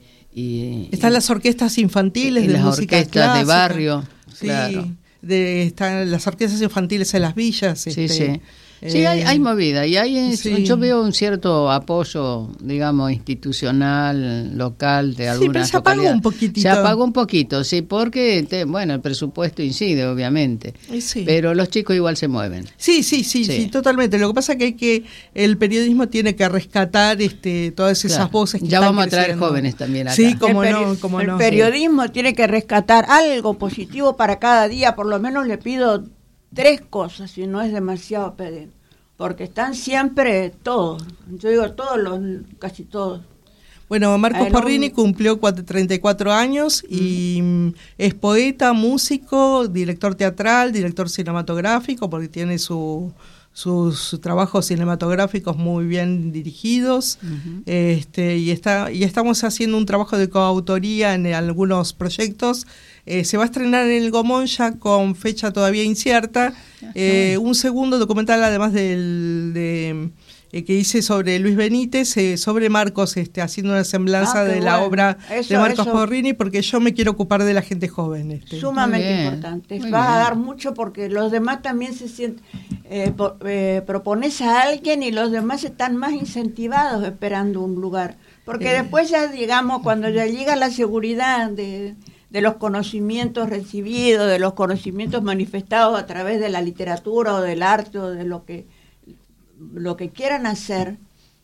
y están las orquestas infantiles y de las música orquestas clásica. de barrio, sí, claro. de, están las orquestas infantiles en las villas. Sí, este, sí. Sí, hay, hay movida y hay, sí. yo veo un cierto apoyo, digamos, institucional, local de algunas sí, pero se apagó un poquitito. Se apagó un poquito, sí, porque, te, bueno, el presupuesto incide, obviamente, sí. pero los chicos igual se mueven. Sí, sí, sí, sí, sí, totalmente. Lo que pasa es que hay que, el periodismo tiene que rescatar este, todas esas claro. voces que ya están vamos a traer creciendo. jóvenes también acá. Sí, como el no, como el no. El periodismo sí. tiene que rescatar algo positivo para cada día, por lo menos le pido tres cosas, si no es demasiado pedir. Porque están siempre todos, yo digo todos, los casi todos. Bueno, Marcos Ay, no, Porrini cumplió treinta y cuatro años y mm. es poeta, músico, director teatral, director cinematográfico, porque tiene su, sus trabajos cinematográficos muy bien dirigidos. Uh-huh. este y está y estamos haciendo un trabajo de coautoría en algunos proyectos. Eh, se va a estrenar en el Gomón ya con fecha todavía incierta, eh, bueno. un segundo documental además del de, eh, que hice sobre Luis Benítez, eh, sobre Marcos, este, haciendo una semblanza ah, de bueno. la obra eso, de Marcos eso. Porrini, porque yo me quiero ocupar de la gente joven. Este. Sumamente importante, Muy va bien. a dar mucho porque los demás también se sienten, eh, por, eh, propones a alguien y los demás están más incentivados esperando un lugar, porque eh. después ya digamos, cuando ya llega la seguridad de... de los conocimientos recibidos, de los conocimientos manifestados a través de la literatura o del arte o de lo que lo que quieran hacer,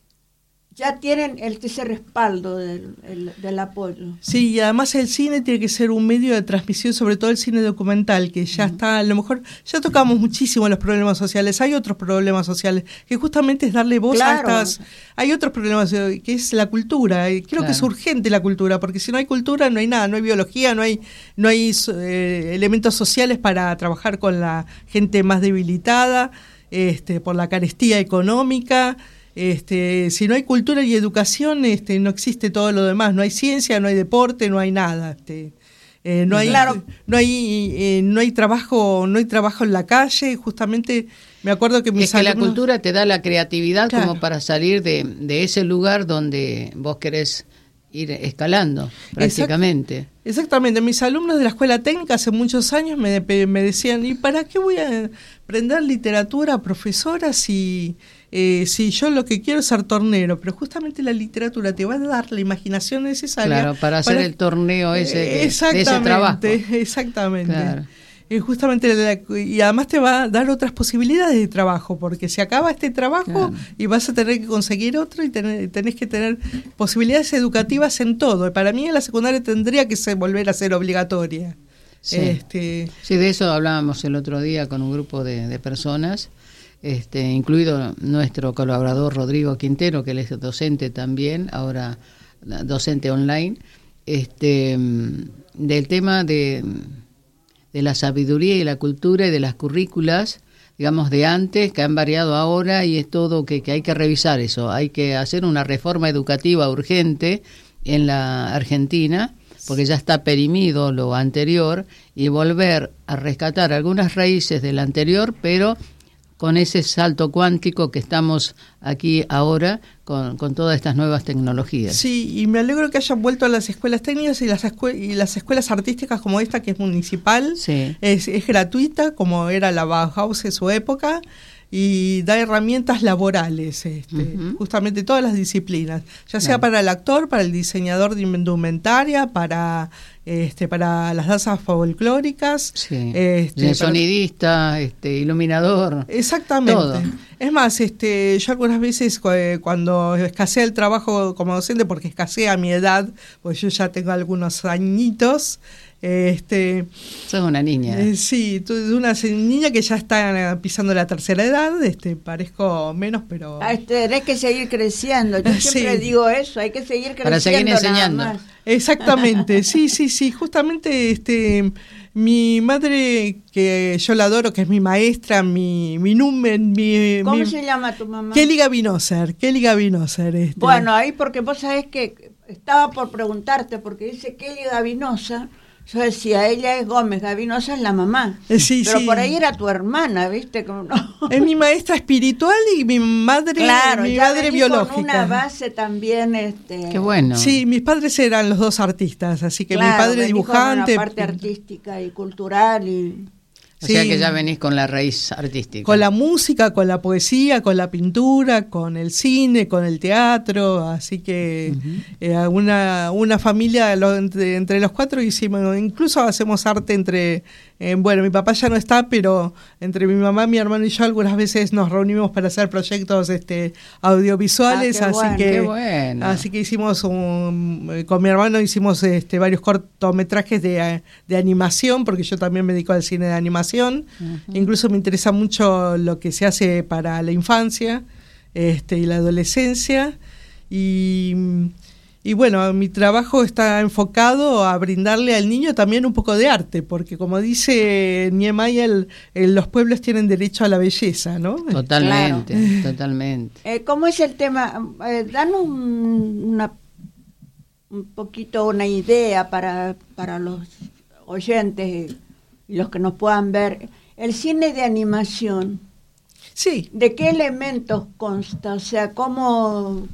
ya tienen el, ese respaldo del, el, del apoyo. Sí, y además el cine tiene que ser un medio de transmisión, sobre todo el cine documental, que ya uh-huh. está, a lo mejor, ya tocamos muchísimo los problemas sociales, hay otros problemas sociales, que justamente es darle voz claro. a estas... Hay otros problemas, que es la cultura, y creo claro. que es urgente la cultura, porque si no hay cultura no hay nada, no hay biología, no hay, no hay eh, elementos sociales para trabajar con la gente más debilitada, este, por la carestía económica... Este, si no hay cultura y educación, este, no existe todo lo demás. No hay ciencia, no hay deporte, no hay nada. Este, eh, no hay, claro. no hay, eh, no hay trabajo, no hay trabajo en la calle. Justamente me acuerdo que mis es que alumnos... la cultura te da la creatividad claro. como para salir de, de ese lugar donde vos querés ir escalando prácticamente. Exact, exactamente. Mis alumnos de la escuela técnica hace muchos años me, me decían, ¿y para qué voy a aprender literatura, profesora, si... Eh, si yo lo que quiero es ser tornero, pero justamente la literatura te va a dar la imaginación necesaria claro, para hacer para, el torneo ese, eh, de ese trabajo. Exactamente. Claro. Eh, justamente la, y además te va a dar otras posibilidades de trabajo, porque se acaba este trabajo claro. y vas a tener que conseguir otro y tener, tenés que tener posibilidades educativas en todo. Para mí en la secundaria tendría que ser, volver a ser obligatoria. Sí. Este, sí, de eso hablábamos el otro día con un grupo de, de personas. Este, incluido nuestro colaborador Rodrigo Quintero, que él es docente también, ahora docente online, este, del tema de, de la sabiduría y la cultura y de las currículas, digamos, de antes, que han variado ahora, y es todo que, que hay que revisar eso. Hay que hacer una reforma educativa urgente en la Argentina, porque ya está perimido lo anterior, y volver a rescatar algunas raíces del anterior, pero con ese salto cuántico que estamos aquí ahora con, con todas estas nuevas tecnologías. Sí, y me alegro que hayan vuelto a las escuelas técnicas y las, escue- y las escuelas artísticas como esta, que es municipal, sí. es, es gratuita, como era la Bauhaus en su época, y da herramientas laborales, este, uh-huh. justamente todas las disciplinas, ya sea claro. para el actor, para el diseñador de indumentaria, para este, para las danzas folclóricas, sí. este, el sonidista, este, iluminador, exactamente. Todo. Es más, este, yo algunas veces cuando escasea el trabajo como docente, porque escasea mi edad, pues yo ya tengo algunos añitos. Este, Sos una niña. Eh, sí, una niña que ya está pisando la tercera edad, este, parezco menos, pero... Ah, tenés que seguir creciendo, yo siempre sí. digo eso, hay que seguir creciendo. Para seguir enseñando. Nada más. Exactamente, sí, sí, sí, justamente este... Mi madre, que yo la adoro, que es mi maestra, mi mi número... Mi, ¿Cómo mi, se llama tu mamá? Kelly Gavinoser, Kelly Gavinoser. Este. Bueno, ahí porque vos sabés que estaba por preguntarte, porque dice Kelly Gavinosa, yo decía, ella es Gómez, Gavinosa es la mamá. Eh, sí, pero sí. por ahí era tu hermana, ¿viste? Como no. Es mi maestra espiritual y mi madre, claro, mi ya madre biológica. Con una base también. Este... Qué bueno. Sí, mis padres eran los dos artistas, así que claro, mi padre dibujante. Con una parte artística y cultural y... O sí. sea que ya venís con la raíz artística. Con la música, con la poesía, con la pintura, con el cine, con el teatro, así que uh-huh. eh, una, una familia lo, entre, entre los cuatro hicimos, incluso hacemos arte entre, eh, bueno, mi papá ya no está, pero entre mi mamá, mi hermano y yo algunas veces nos reunimos para hacer proyectos este, audiovisuales, ah, así bueno, que qué bueno. así que hicimos un, con mi hermano hicimos este, varios cortometrajes de, de animación, porque yo también me dedico al cine de animación. Uh-huh. Incluso me interesa mucho lo que se hace para la infancia este, y la adolescencia, y, y bueno, mi trabajo está enfocado a brindarle al niño también un poco de arte, porque como dice Niemeyer, el, el, los pueblos tienen derecho a la belleza, ¿no? Totalmente, claro. totalmente. Eh, ¿Cómo es el tema? Eh, danos un, una, un poquito una idea para, para los oyentes y los que nos puedan ver. El cine de animación, sí. ¿de qué elementos consta? O sea, ¿cómo,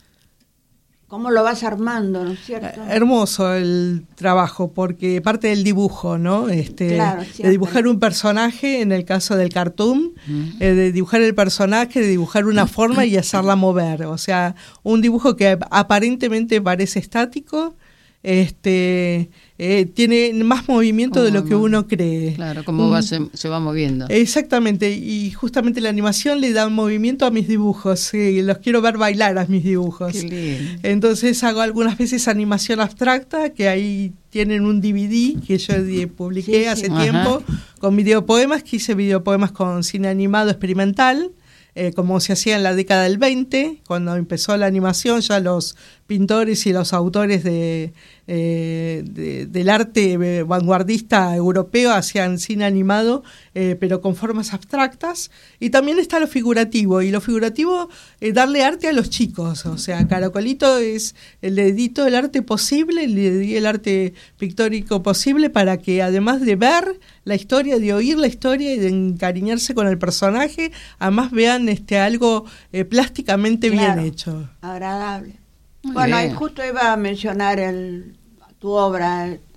cómo lo vas armando, ¿no es cierto? Hermoso el trabajo, porque parte del dibujo, ¿no? Este, claro, de dibujar un personaje, en el caso del cartoon, uh-huh. eh, de dibujar el personaje, de dibujar una forma y hacerla mover. O sea, un dibujo que aparentemente parece estático, este eh, tiene más movimiento de lo que uno cree. Claro, como um, va, se, se va moviendo. Exactamente, y justamente la animación le da movimiento a mis dibujos, sí, los quiero ver bailar a mis dibujos. Qué lindo. Entonces hago algunas veces animación abstracta, que ahí tienen un D V D que yo publiqué sí, hace sí. tiempo, Ajá. con videopoemas, que hice videopoemas con cine animado experimental, Eh, como se hacía en la década del veinte, cuando empezó la animación, ya los pintores y los autores de, eh, de, del arte vanguardista europeo hacían cine animado, eh, pero con formas abstractas. Y también está lo figurativo, y lo figurativo es eh, darle arte a los chicos. O sea, Caracolito es el dedito el arte posible, le di el arte pictórico posible para que, además de ver la historia, de oír la historia y de encariñarse con el personaje, además vean este algo eh, plásticamente claro, bien hecho. Agradable. Muy bueno, bien. Ahí justo iba a mencionar el, tu obra, el,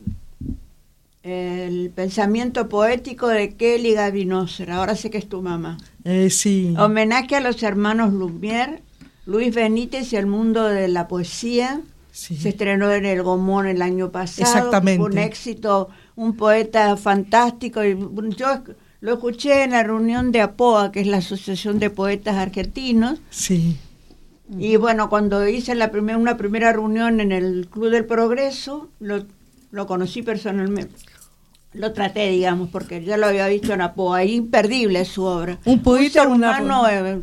el pensamiento poético de Kelly Gavinoser. Ahora sé que es tu mamá. Eh, sí. Homenaje a los hermanos Lumière, Luis Benítez y el mundo de la poesía. Sí. Se estrenó en el Gomón el año pasado. Exactamente. Fue un éxito, un poeta fantástico. Y yo lo escuché en la reunión de APOA, que es la Asociación de Poetas Argentinos. Sí. Y bueno, cuando hice la primer, una primera reunión en el Club del Progreso, lo, lo conocí personalmente. Lo traté, digamos, porque ya lo había visto en APOA. Imperdible su obra. Un poeta, un ser una... humano... Eh,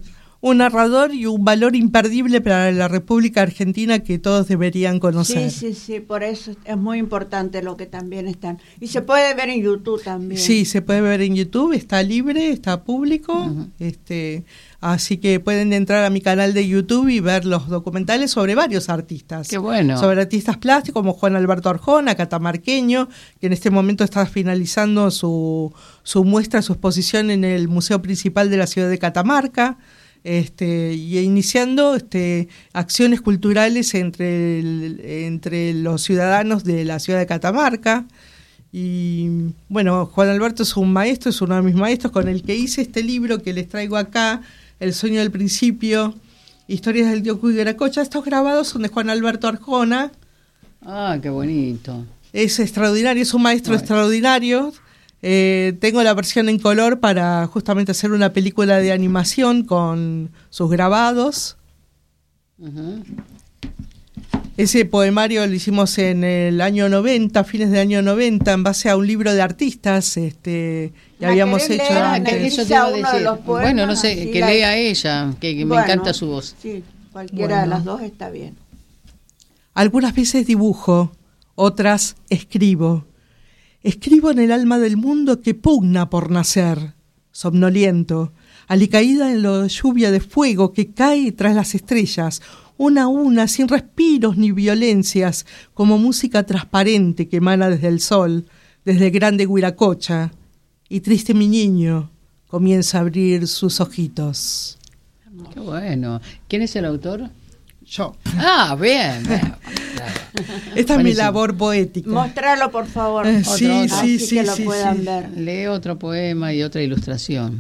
un narrador y un valor imperdible para la República Argentina que todos deberían conocer. Sí, sí, sí, por eso es muy importante lo que también están. Y se puede ver en YouTube también. Sí, se puede ver en YouTube, está libre, está público, uh-huh. este, así que pueden entrar a mi canal de YouTube y ver los documentales sobre varios artistas. Qué bueno. Sobre artistas plásticos como Juan Alberto Arjona, catamarqueño, que en este momento está finalizando su, su muestra, su exposición en el Museo Principal de la ciudad de Catamarca. Este, y iniciando este, acciones culturales entre, el, entre los ciudadanos de la ciudad de Catamarca. Y bueno, Juan Alberto es un maestro, es uno de mis maestros con el que hice este libro que les traigo acá, El sueño del principio, Historias del tío Cuy de Viracocha. Estos grabados son de Juan Alberto Arjona. Ah, qué bonito. Es extraordinario, es un maestro Ay. extraordinario. Eh, tengo la versión en color para justamente hacer una película de animación con sus grabados. Uh-huh. Ese poemario lo hicimos en el año noventa, fines del año noventa, en base a un libro de artistas. Este, y habíamos hecho leer, antes. Eso te iba a decir. Bueno, no sé, que la... lea ella, que, que bueno, me encanta su voz. Sí, cualquiera bueno. de las dos está bien. Algunas veces dibujo, otras escribo. Escribo en el alma del mundo que pugna por nacer, somnoliento, alicaída en la lluvia de fuego que cae tras las estrellas, una a una, sin respiros ni violencias, como música transparente que emana desde el sol, desde el grande Viracocha, y triste mi niño comienza a abrir sus ojitos. Qué bueno. ¿Quién es el autor? Yo. Ah, bien. bien. Esta Buenísimo. es mi labor poética. Mostralo, por favor. Eh, otro, sí, otro, sí, así sí, que lo sí, puedan sí. ver. Lee otro poema y otra ilustración.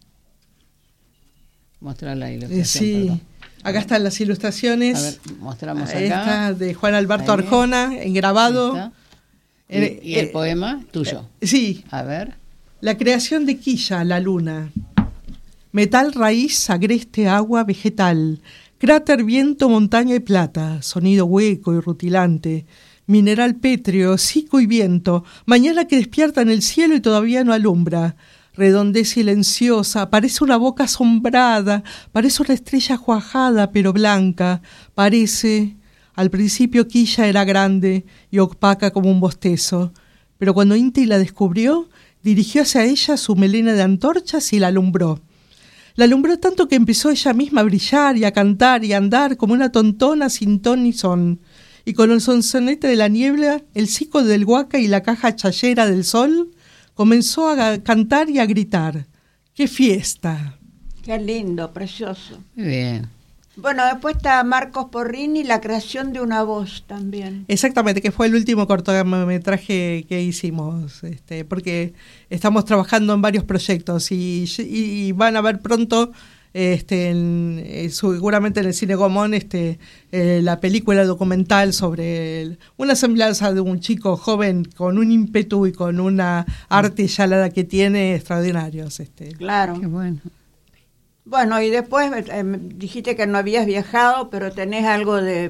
Mostrar la ilustración. Eh, sí. Perdón. Acá están las ilustraciones. A ver, mostramos acá. Esta de Juan Alberto Ahí. Arjona, en grabado. ¿Y, eh, y el eh, poema tuyo? Eh, sí. A ver. La creación de Quilla, la luna. Metal, raíz, agreste, agua, vegetal. Cráter, viento, montaña y plata. Sonido hueco y rutilante. Mineral pétreo, hocico y viento. Mañana que despierta en el cielo y todavía no alumbra. Redondez silenciosa, parece una boca asombrada, parece una estrella cuajada pero blanca, parece... Al principio Quilla era grande y opaca como un bostezo, pero cuando Inti la descubrió, dirigió hacia ella su melena de antorchas y la alumbró. La alumbró tanto que empezó ella misma a brillar y a cantar y a andar como una tontona sin ton ni son, y con el sonsonete de la niebla, el cico del huaca y la caja chayera del sol, comenzó a cantar y a gritar. ¡Qué fiesta! Qué lindo, precioso. Muy bien. Bueno, después está Marcos Porrini, La creación de una voz también. Exactamente, que fue el último cortometraje que hicimos, este, porque estamos trabajando en varios proyectos y, y, y van a ver pronto, este, en, eh, seguramente en el Cine Gomón, este, eh, la película documental sobre el, una semblanza de un chico joven con un ímpetu y con una arte ya la edad que tiene extraordinarios. Este. Claro. Qué bueno. Bueno, y después eh, dijiste que no habías viajado, pero tenés algo de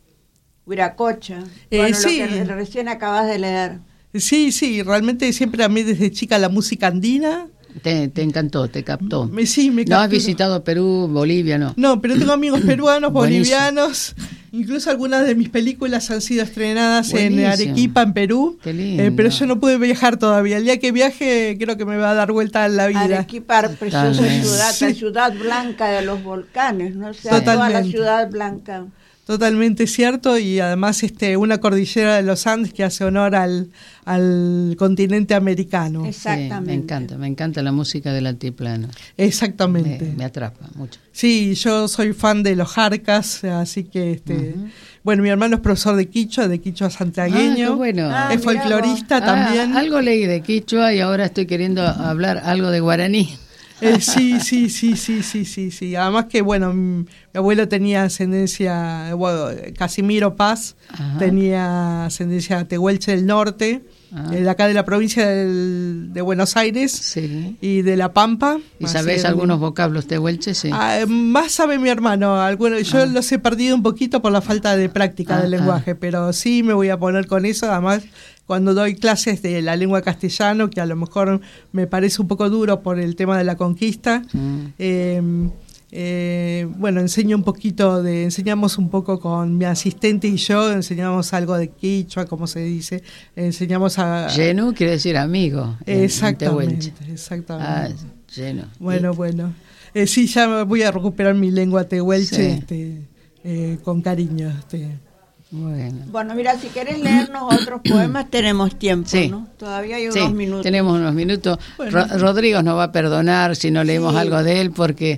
Viracocha. Eh, bueno, sí. Lo que recién acabas de leer. Sí, sí, realmente siempre a mí desde chica la música andina. Te, te encantó, te captó. Me, sí, me ¿No has visitado Perú, Bolivia, no? No, pero tengo amigos peruanos, bolivianos. Incluso algunas de mis películas han sido estrenadas Buenísimo. en Arequipa, en Perú. Qué lindo. Eh, pero yo no pude viajar todavía. El día que viaje creo que me va a dar vuelta en la vida. Arequipa, preciosa ciudad, sí. La ciudad blanca de los volcanes, ¿no? O sea, toda la ciudad blanca. Totalmente cierto, y además este una cordillera de los Andes que hace honor al, al continente americano. Exactamente. Sí, me encanta, me encanta la música del altiplano. Exactamente. Me, me atrapa mucho. Sí, yo soy fan de los jarcas, así que este uh-huh. bueno, mi hermano es profesor de quichua, de quichua santiagueño. Ah, qué bueno. Ah, es folclorista ah, también. Algo leí de quichua y ahora estoy queriendo hablar algo de guaraní. Eh, sí, sí, sí, sí, sí, sí, sí. Además que, bueno, mi, mi abuelo tenía ascendencia, bueno, Casimiro Paz, Ajá. tenía ascendencia tehuelche del norte, eh, de acá de la provincia del, de Buenos Aires sí. y de La Pampa. ¿Y sabés algunos vocablos tehuelches? Sí. Ah, más sabe mi hermano. Algunos, yo ah. los he perdido un poquito por la falta de práctica ah, del lenguaje, ah. pero sí me voy a poner con eso, además... Cuando doy clases de la lengua castellano, que a lo mejor me parece un poco duro por el tema de la conquista, mm. eh, Eh, bueno, enseño un poquito de, enseñamos un poco con mi asistente y yo, enseñamos algo de quichua, como se dice, enseñamos a... Yenu quiere decir amigo. En, exactamente, en exactamente. Ah, Yenu. Bueno, bueno. Eh, sí, ya voy a recuperar mi lengua tehuelche, sí. este, eh, con cariño. Este. Bueno. Bueno, mira, si querés leernos otros poemas, tenemos tiempo, sí. ¿no? Todavía hay unos sí, minutos. tenemos unos minutos. Bueno. Ro- Rodrigo nos va a perdonar si no leemos sí. algo de él, porque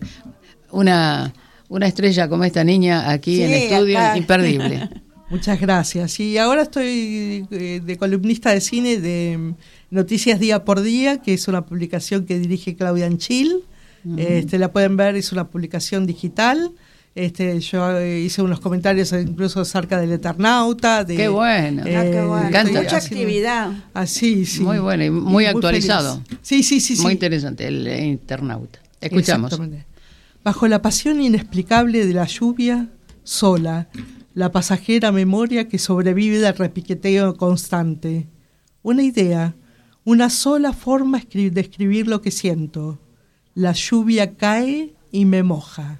una, una estrella como esta niña aquí sí, en estudio, acá. Imperdible. Muchas gracias. Y ahora estoy de, de columnista de cine de Noticias Día por Día, que es una publicación que dirige Claudia Anchil. Uh-huh. Este, la pueden ver, es una publicación digital. Este, yo hice unos comentarios incluso acerca del Eternauta. De, qué bueno, eh, ah, qué bueno. Encanta. Mucha actividad. Así, sí. Muy bueno y muy, muy actualizado. Sí, sí, sí, sí. Muy interesante, el Eternauta. Escuchamos. Bajo la pasión inexplicable de la lluvia, sola, la pasajera memoria que sobrevive del repiqueteo constante. Una idea, una sola forma de escribir lo que siento. La lluvia cae y me moja.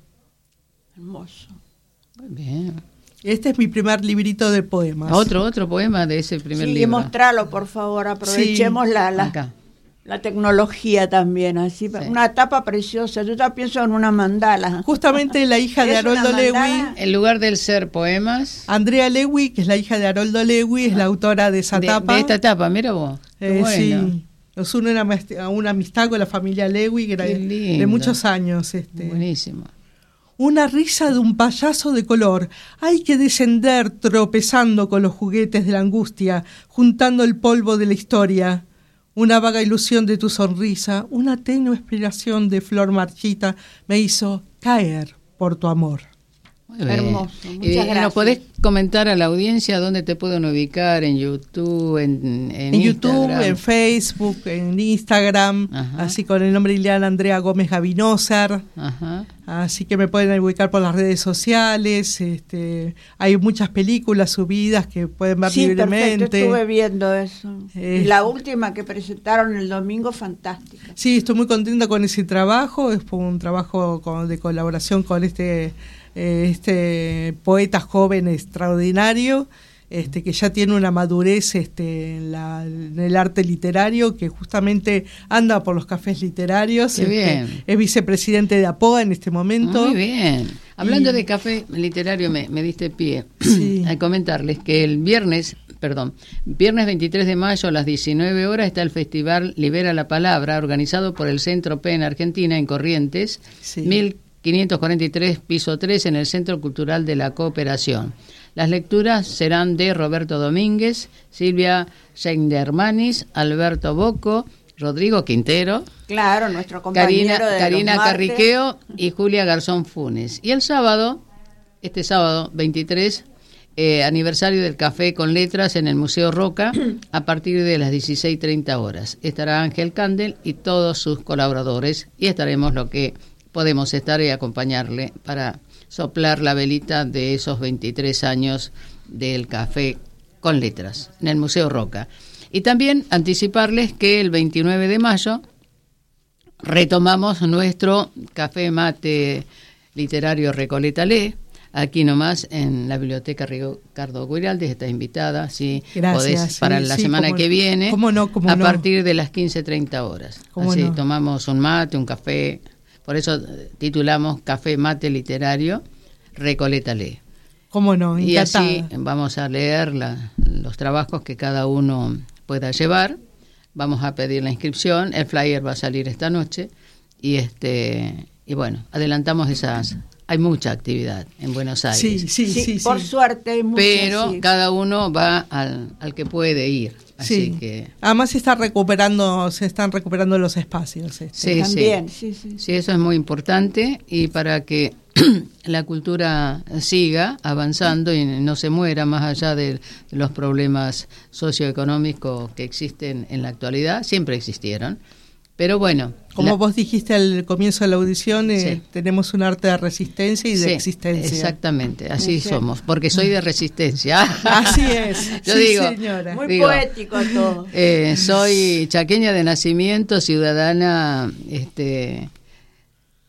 Hermoso. Muy bien. Este es mi primer librito de poemas. Otro, otro poema de ese primer sí, libro. Y mostralo, por favor, aprovechemos sí. la, la, la tecnología también, así, sí. Una tapa preciosa. Yo ya pienso en una mandala. Justamente la hija de Haroldo Lewy. En lugar del ser poemas. Andrea Lewy, que es la hija de Haroldo Lewy, es la autora de esa de, tapa. De esta tapa, mira vos. Eh, bueno. Sí. Nos une una, a una amistad con la familia Lewy, que era de, de muchos años. Este. Buenísimo. Una risa de un payaso de color. Hay que descender tropezando con los juguetes de la angustia, juntando el polvo de la historia. Una vaga ilusión de tu sonrisa, una tenue aspiración de flor marchita me hizo caer por tu amor. Muy bien. Hermoso, muchas y, gracias. ¿Nos podés comentar a la audiencia dónde te pueden ubicar? ¿En YouTube? ¿En, en, en Instagram? YouTube, en Facebook, en Instagram, Ajá. así con el nombre Ileana Andrea Gómez Gavinoser. Ajá. Así que me pueden ubicar por las redes sociales. Este, hay muchas películas subidas que pueden ver sí, libremente. Perfecto, estuve viendo eso. Eh, y la última que presentaron el domingo, fantástica. Sí, estoy muy contenta con ese trabajo. Es un trabajo con, de colaboración con este... este poeta joven extraordinario, este que ya tiene una madurez este en, la, en el arte literario, que justamente anda por los cafés literarios. Qué este, bien. Es vicepresidente de APOA en este momento. Muy bien. Hablando y, de café literario, me, me diste pie sí. a comentarles que el viernes, perdón, viernes veintitrés de mayo a las diecinueve horas está el Festival Libera la Palabra, organizado por el Centro P en Argentina, en Corrientes, sí. mil quinientos cuarenta y tres, piso tres, en el Centro Cultural de la Cooperación. Las lecturas serán de Roberto Domínguez, Silvia Schneidermanis, Alberto Bocco, Rodrigo Quintero, claro, nuestro compañero Karina, de Karina los Carriqueo y Julia Garzón Funes. Y el sábado, este sábado veintitrés, eh, aniversario del Café con Letras en el Museo Roca, a partir de las dieciséis treinta horas. Estará Ángel Candel y todos sus colaboradores, y estaremos lo que podemos estar y acompañarle para soplar la velita de esos veintitrés años del Café con Letras en el Museo Roca. Y también anticiparles que el veintinueve de mayo retomamos nuestro Café Mate Literario Recoleta Lee, aquí nomás en la Biblioteca Ricardo Guiraldes. Está invitada, si Gracias, podés, para sí, la sí, semana cómo, que viene, cómo no, cómo a no. partir de las quince treinta horas. Así no. tomamos un mate, un café. Por eso titulamos Café Mate Literario Recoleta Lee. ¿Cómo no? Y Encantada. así vamos a leer la, los trabajos que cada uno pueda llevar. Vamos a pedir la inscripción. El flyer va a salir esta noche. Y este y bueno, adelantamos esas. Hay mucha actividad en Buenos Aires. Sí, sí, sí, sí. por sí. suerte hay mucha, Pero sí. cada uno va al, al que puede ir. Así Sí. que Además se está recuperando, se están recuperando los espacios. Este. sí, También, sí. sí, sí. Sí, eso es muy importante, y para que la cultura siga avanzando y no se muera más allá de, de los problemas socioeconómicos que existen en la actualidad, siempre existieron. Pero bueno. Como la, vos dijiste al comienzo de la audición, eh, sí. tenemos un arte de resistencia y de sí, existencia. Exactamente, así Sí. somos, porque soy de resistencia. Así es. Yo sí, digo, señora. Muy Digo, poético todo. Eh, soy chaqueña de nacimiento, ciudadana este,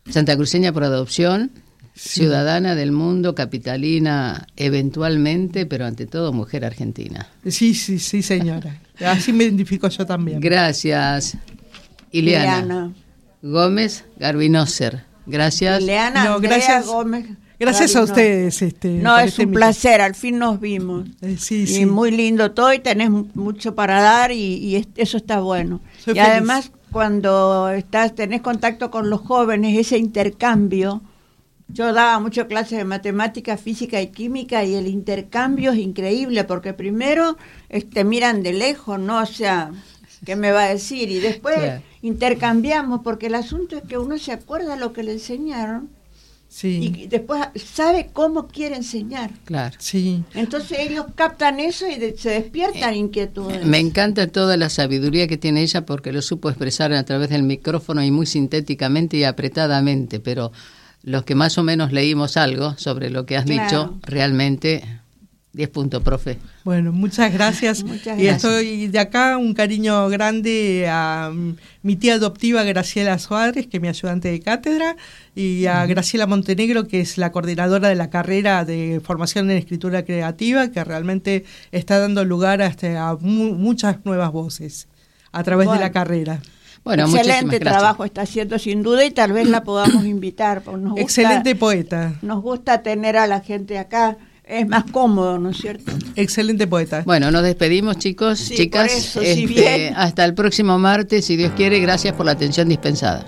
Santacruceña por adopción, Sí. ciudadana del mundo, capitalina eventualmente, pero ante todo mujer argentina. Sí, sí, sí, señora. Así me identifico yo también. Gracias, Ileana. Ileana. Gómez Garbinoser. Gracias. Ileana No, Andrea gracias. Gómez. Gracias a Garbinoser. ustedes. Este, No, por es este un mi- placer, al fin nos vimos. Eh, sí, Y sí. muy lindo todo y tenés mu- mucho para dar y, y es- eso está bueno. Soy y feliz. además cuando estás tenés contacto con los jóvenes, ese intercambio, yo daba mucho clases de matemática, física y química y el intercambio es increíble porque primero este, miran de lejos, ¿no? O sea, ¿qué me va a decir? Y después Claro. intercambiamos porque el asunto es que uno se acuerda lo que le enseñaron Sí, y después sabe cómo quiere enseñar. Claro. sí. Entonces ellos captan eso y de- se despiertan inquietudes. Me encanta toda la sabiduría que tiene ella porque lo supo expresar a través del micrófono y muy sintéticamente y apretadamente, pero los que más o menos leímos algo sobre lo que has Claro. dicho, realmente diez puntos, profe. Bueno, muchas gracias. Muchas Y gracias. estoy de acá, un cariño grande a mm, mi tía adoptiva Graciela Suárez, que es mi ayudante de cátedra, y a Graciela Montenegro, que es la coordinadora de la carrera de formación en escritura creativa, que realmente está dando lugar a, este, a mu- muchas nuevas voces a través Bueno. de la carrera. Bueno, muchísimas Excelente gracias. trabajo está haciendo sin duda y tal vez la podamos invitar. porque Nos gusta, Excelente poeta, Nos gusta tener a la gente acá, es más cómodo, ¿no es cierto? excelente poeta. Bueno, nos despedimos, chicos, Sí, chicas. por eso, si Este, bien- hasta el próximo martes, si Dios quiere. Gracias por la atención dispensada.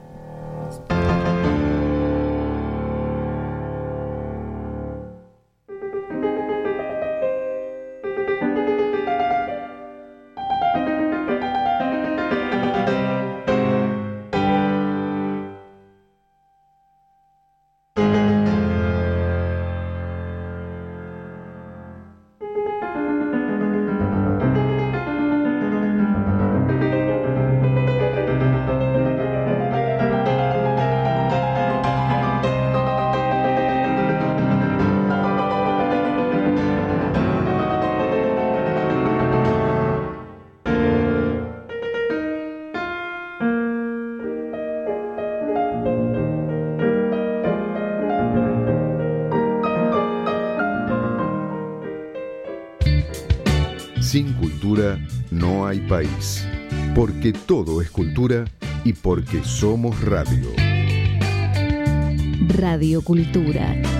Sin cultura no hay país, porque todo es cultura y porque somos radio. Radio Cultura.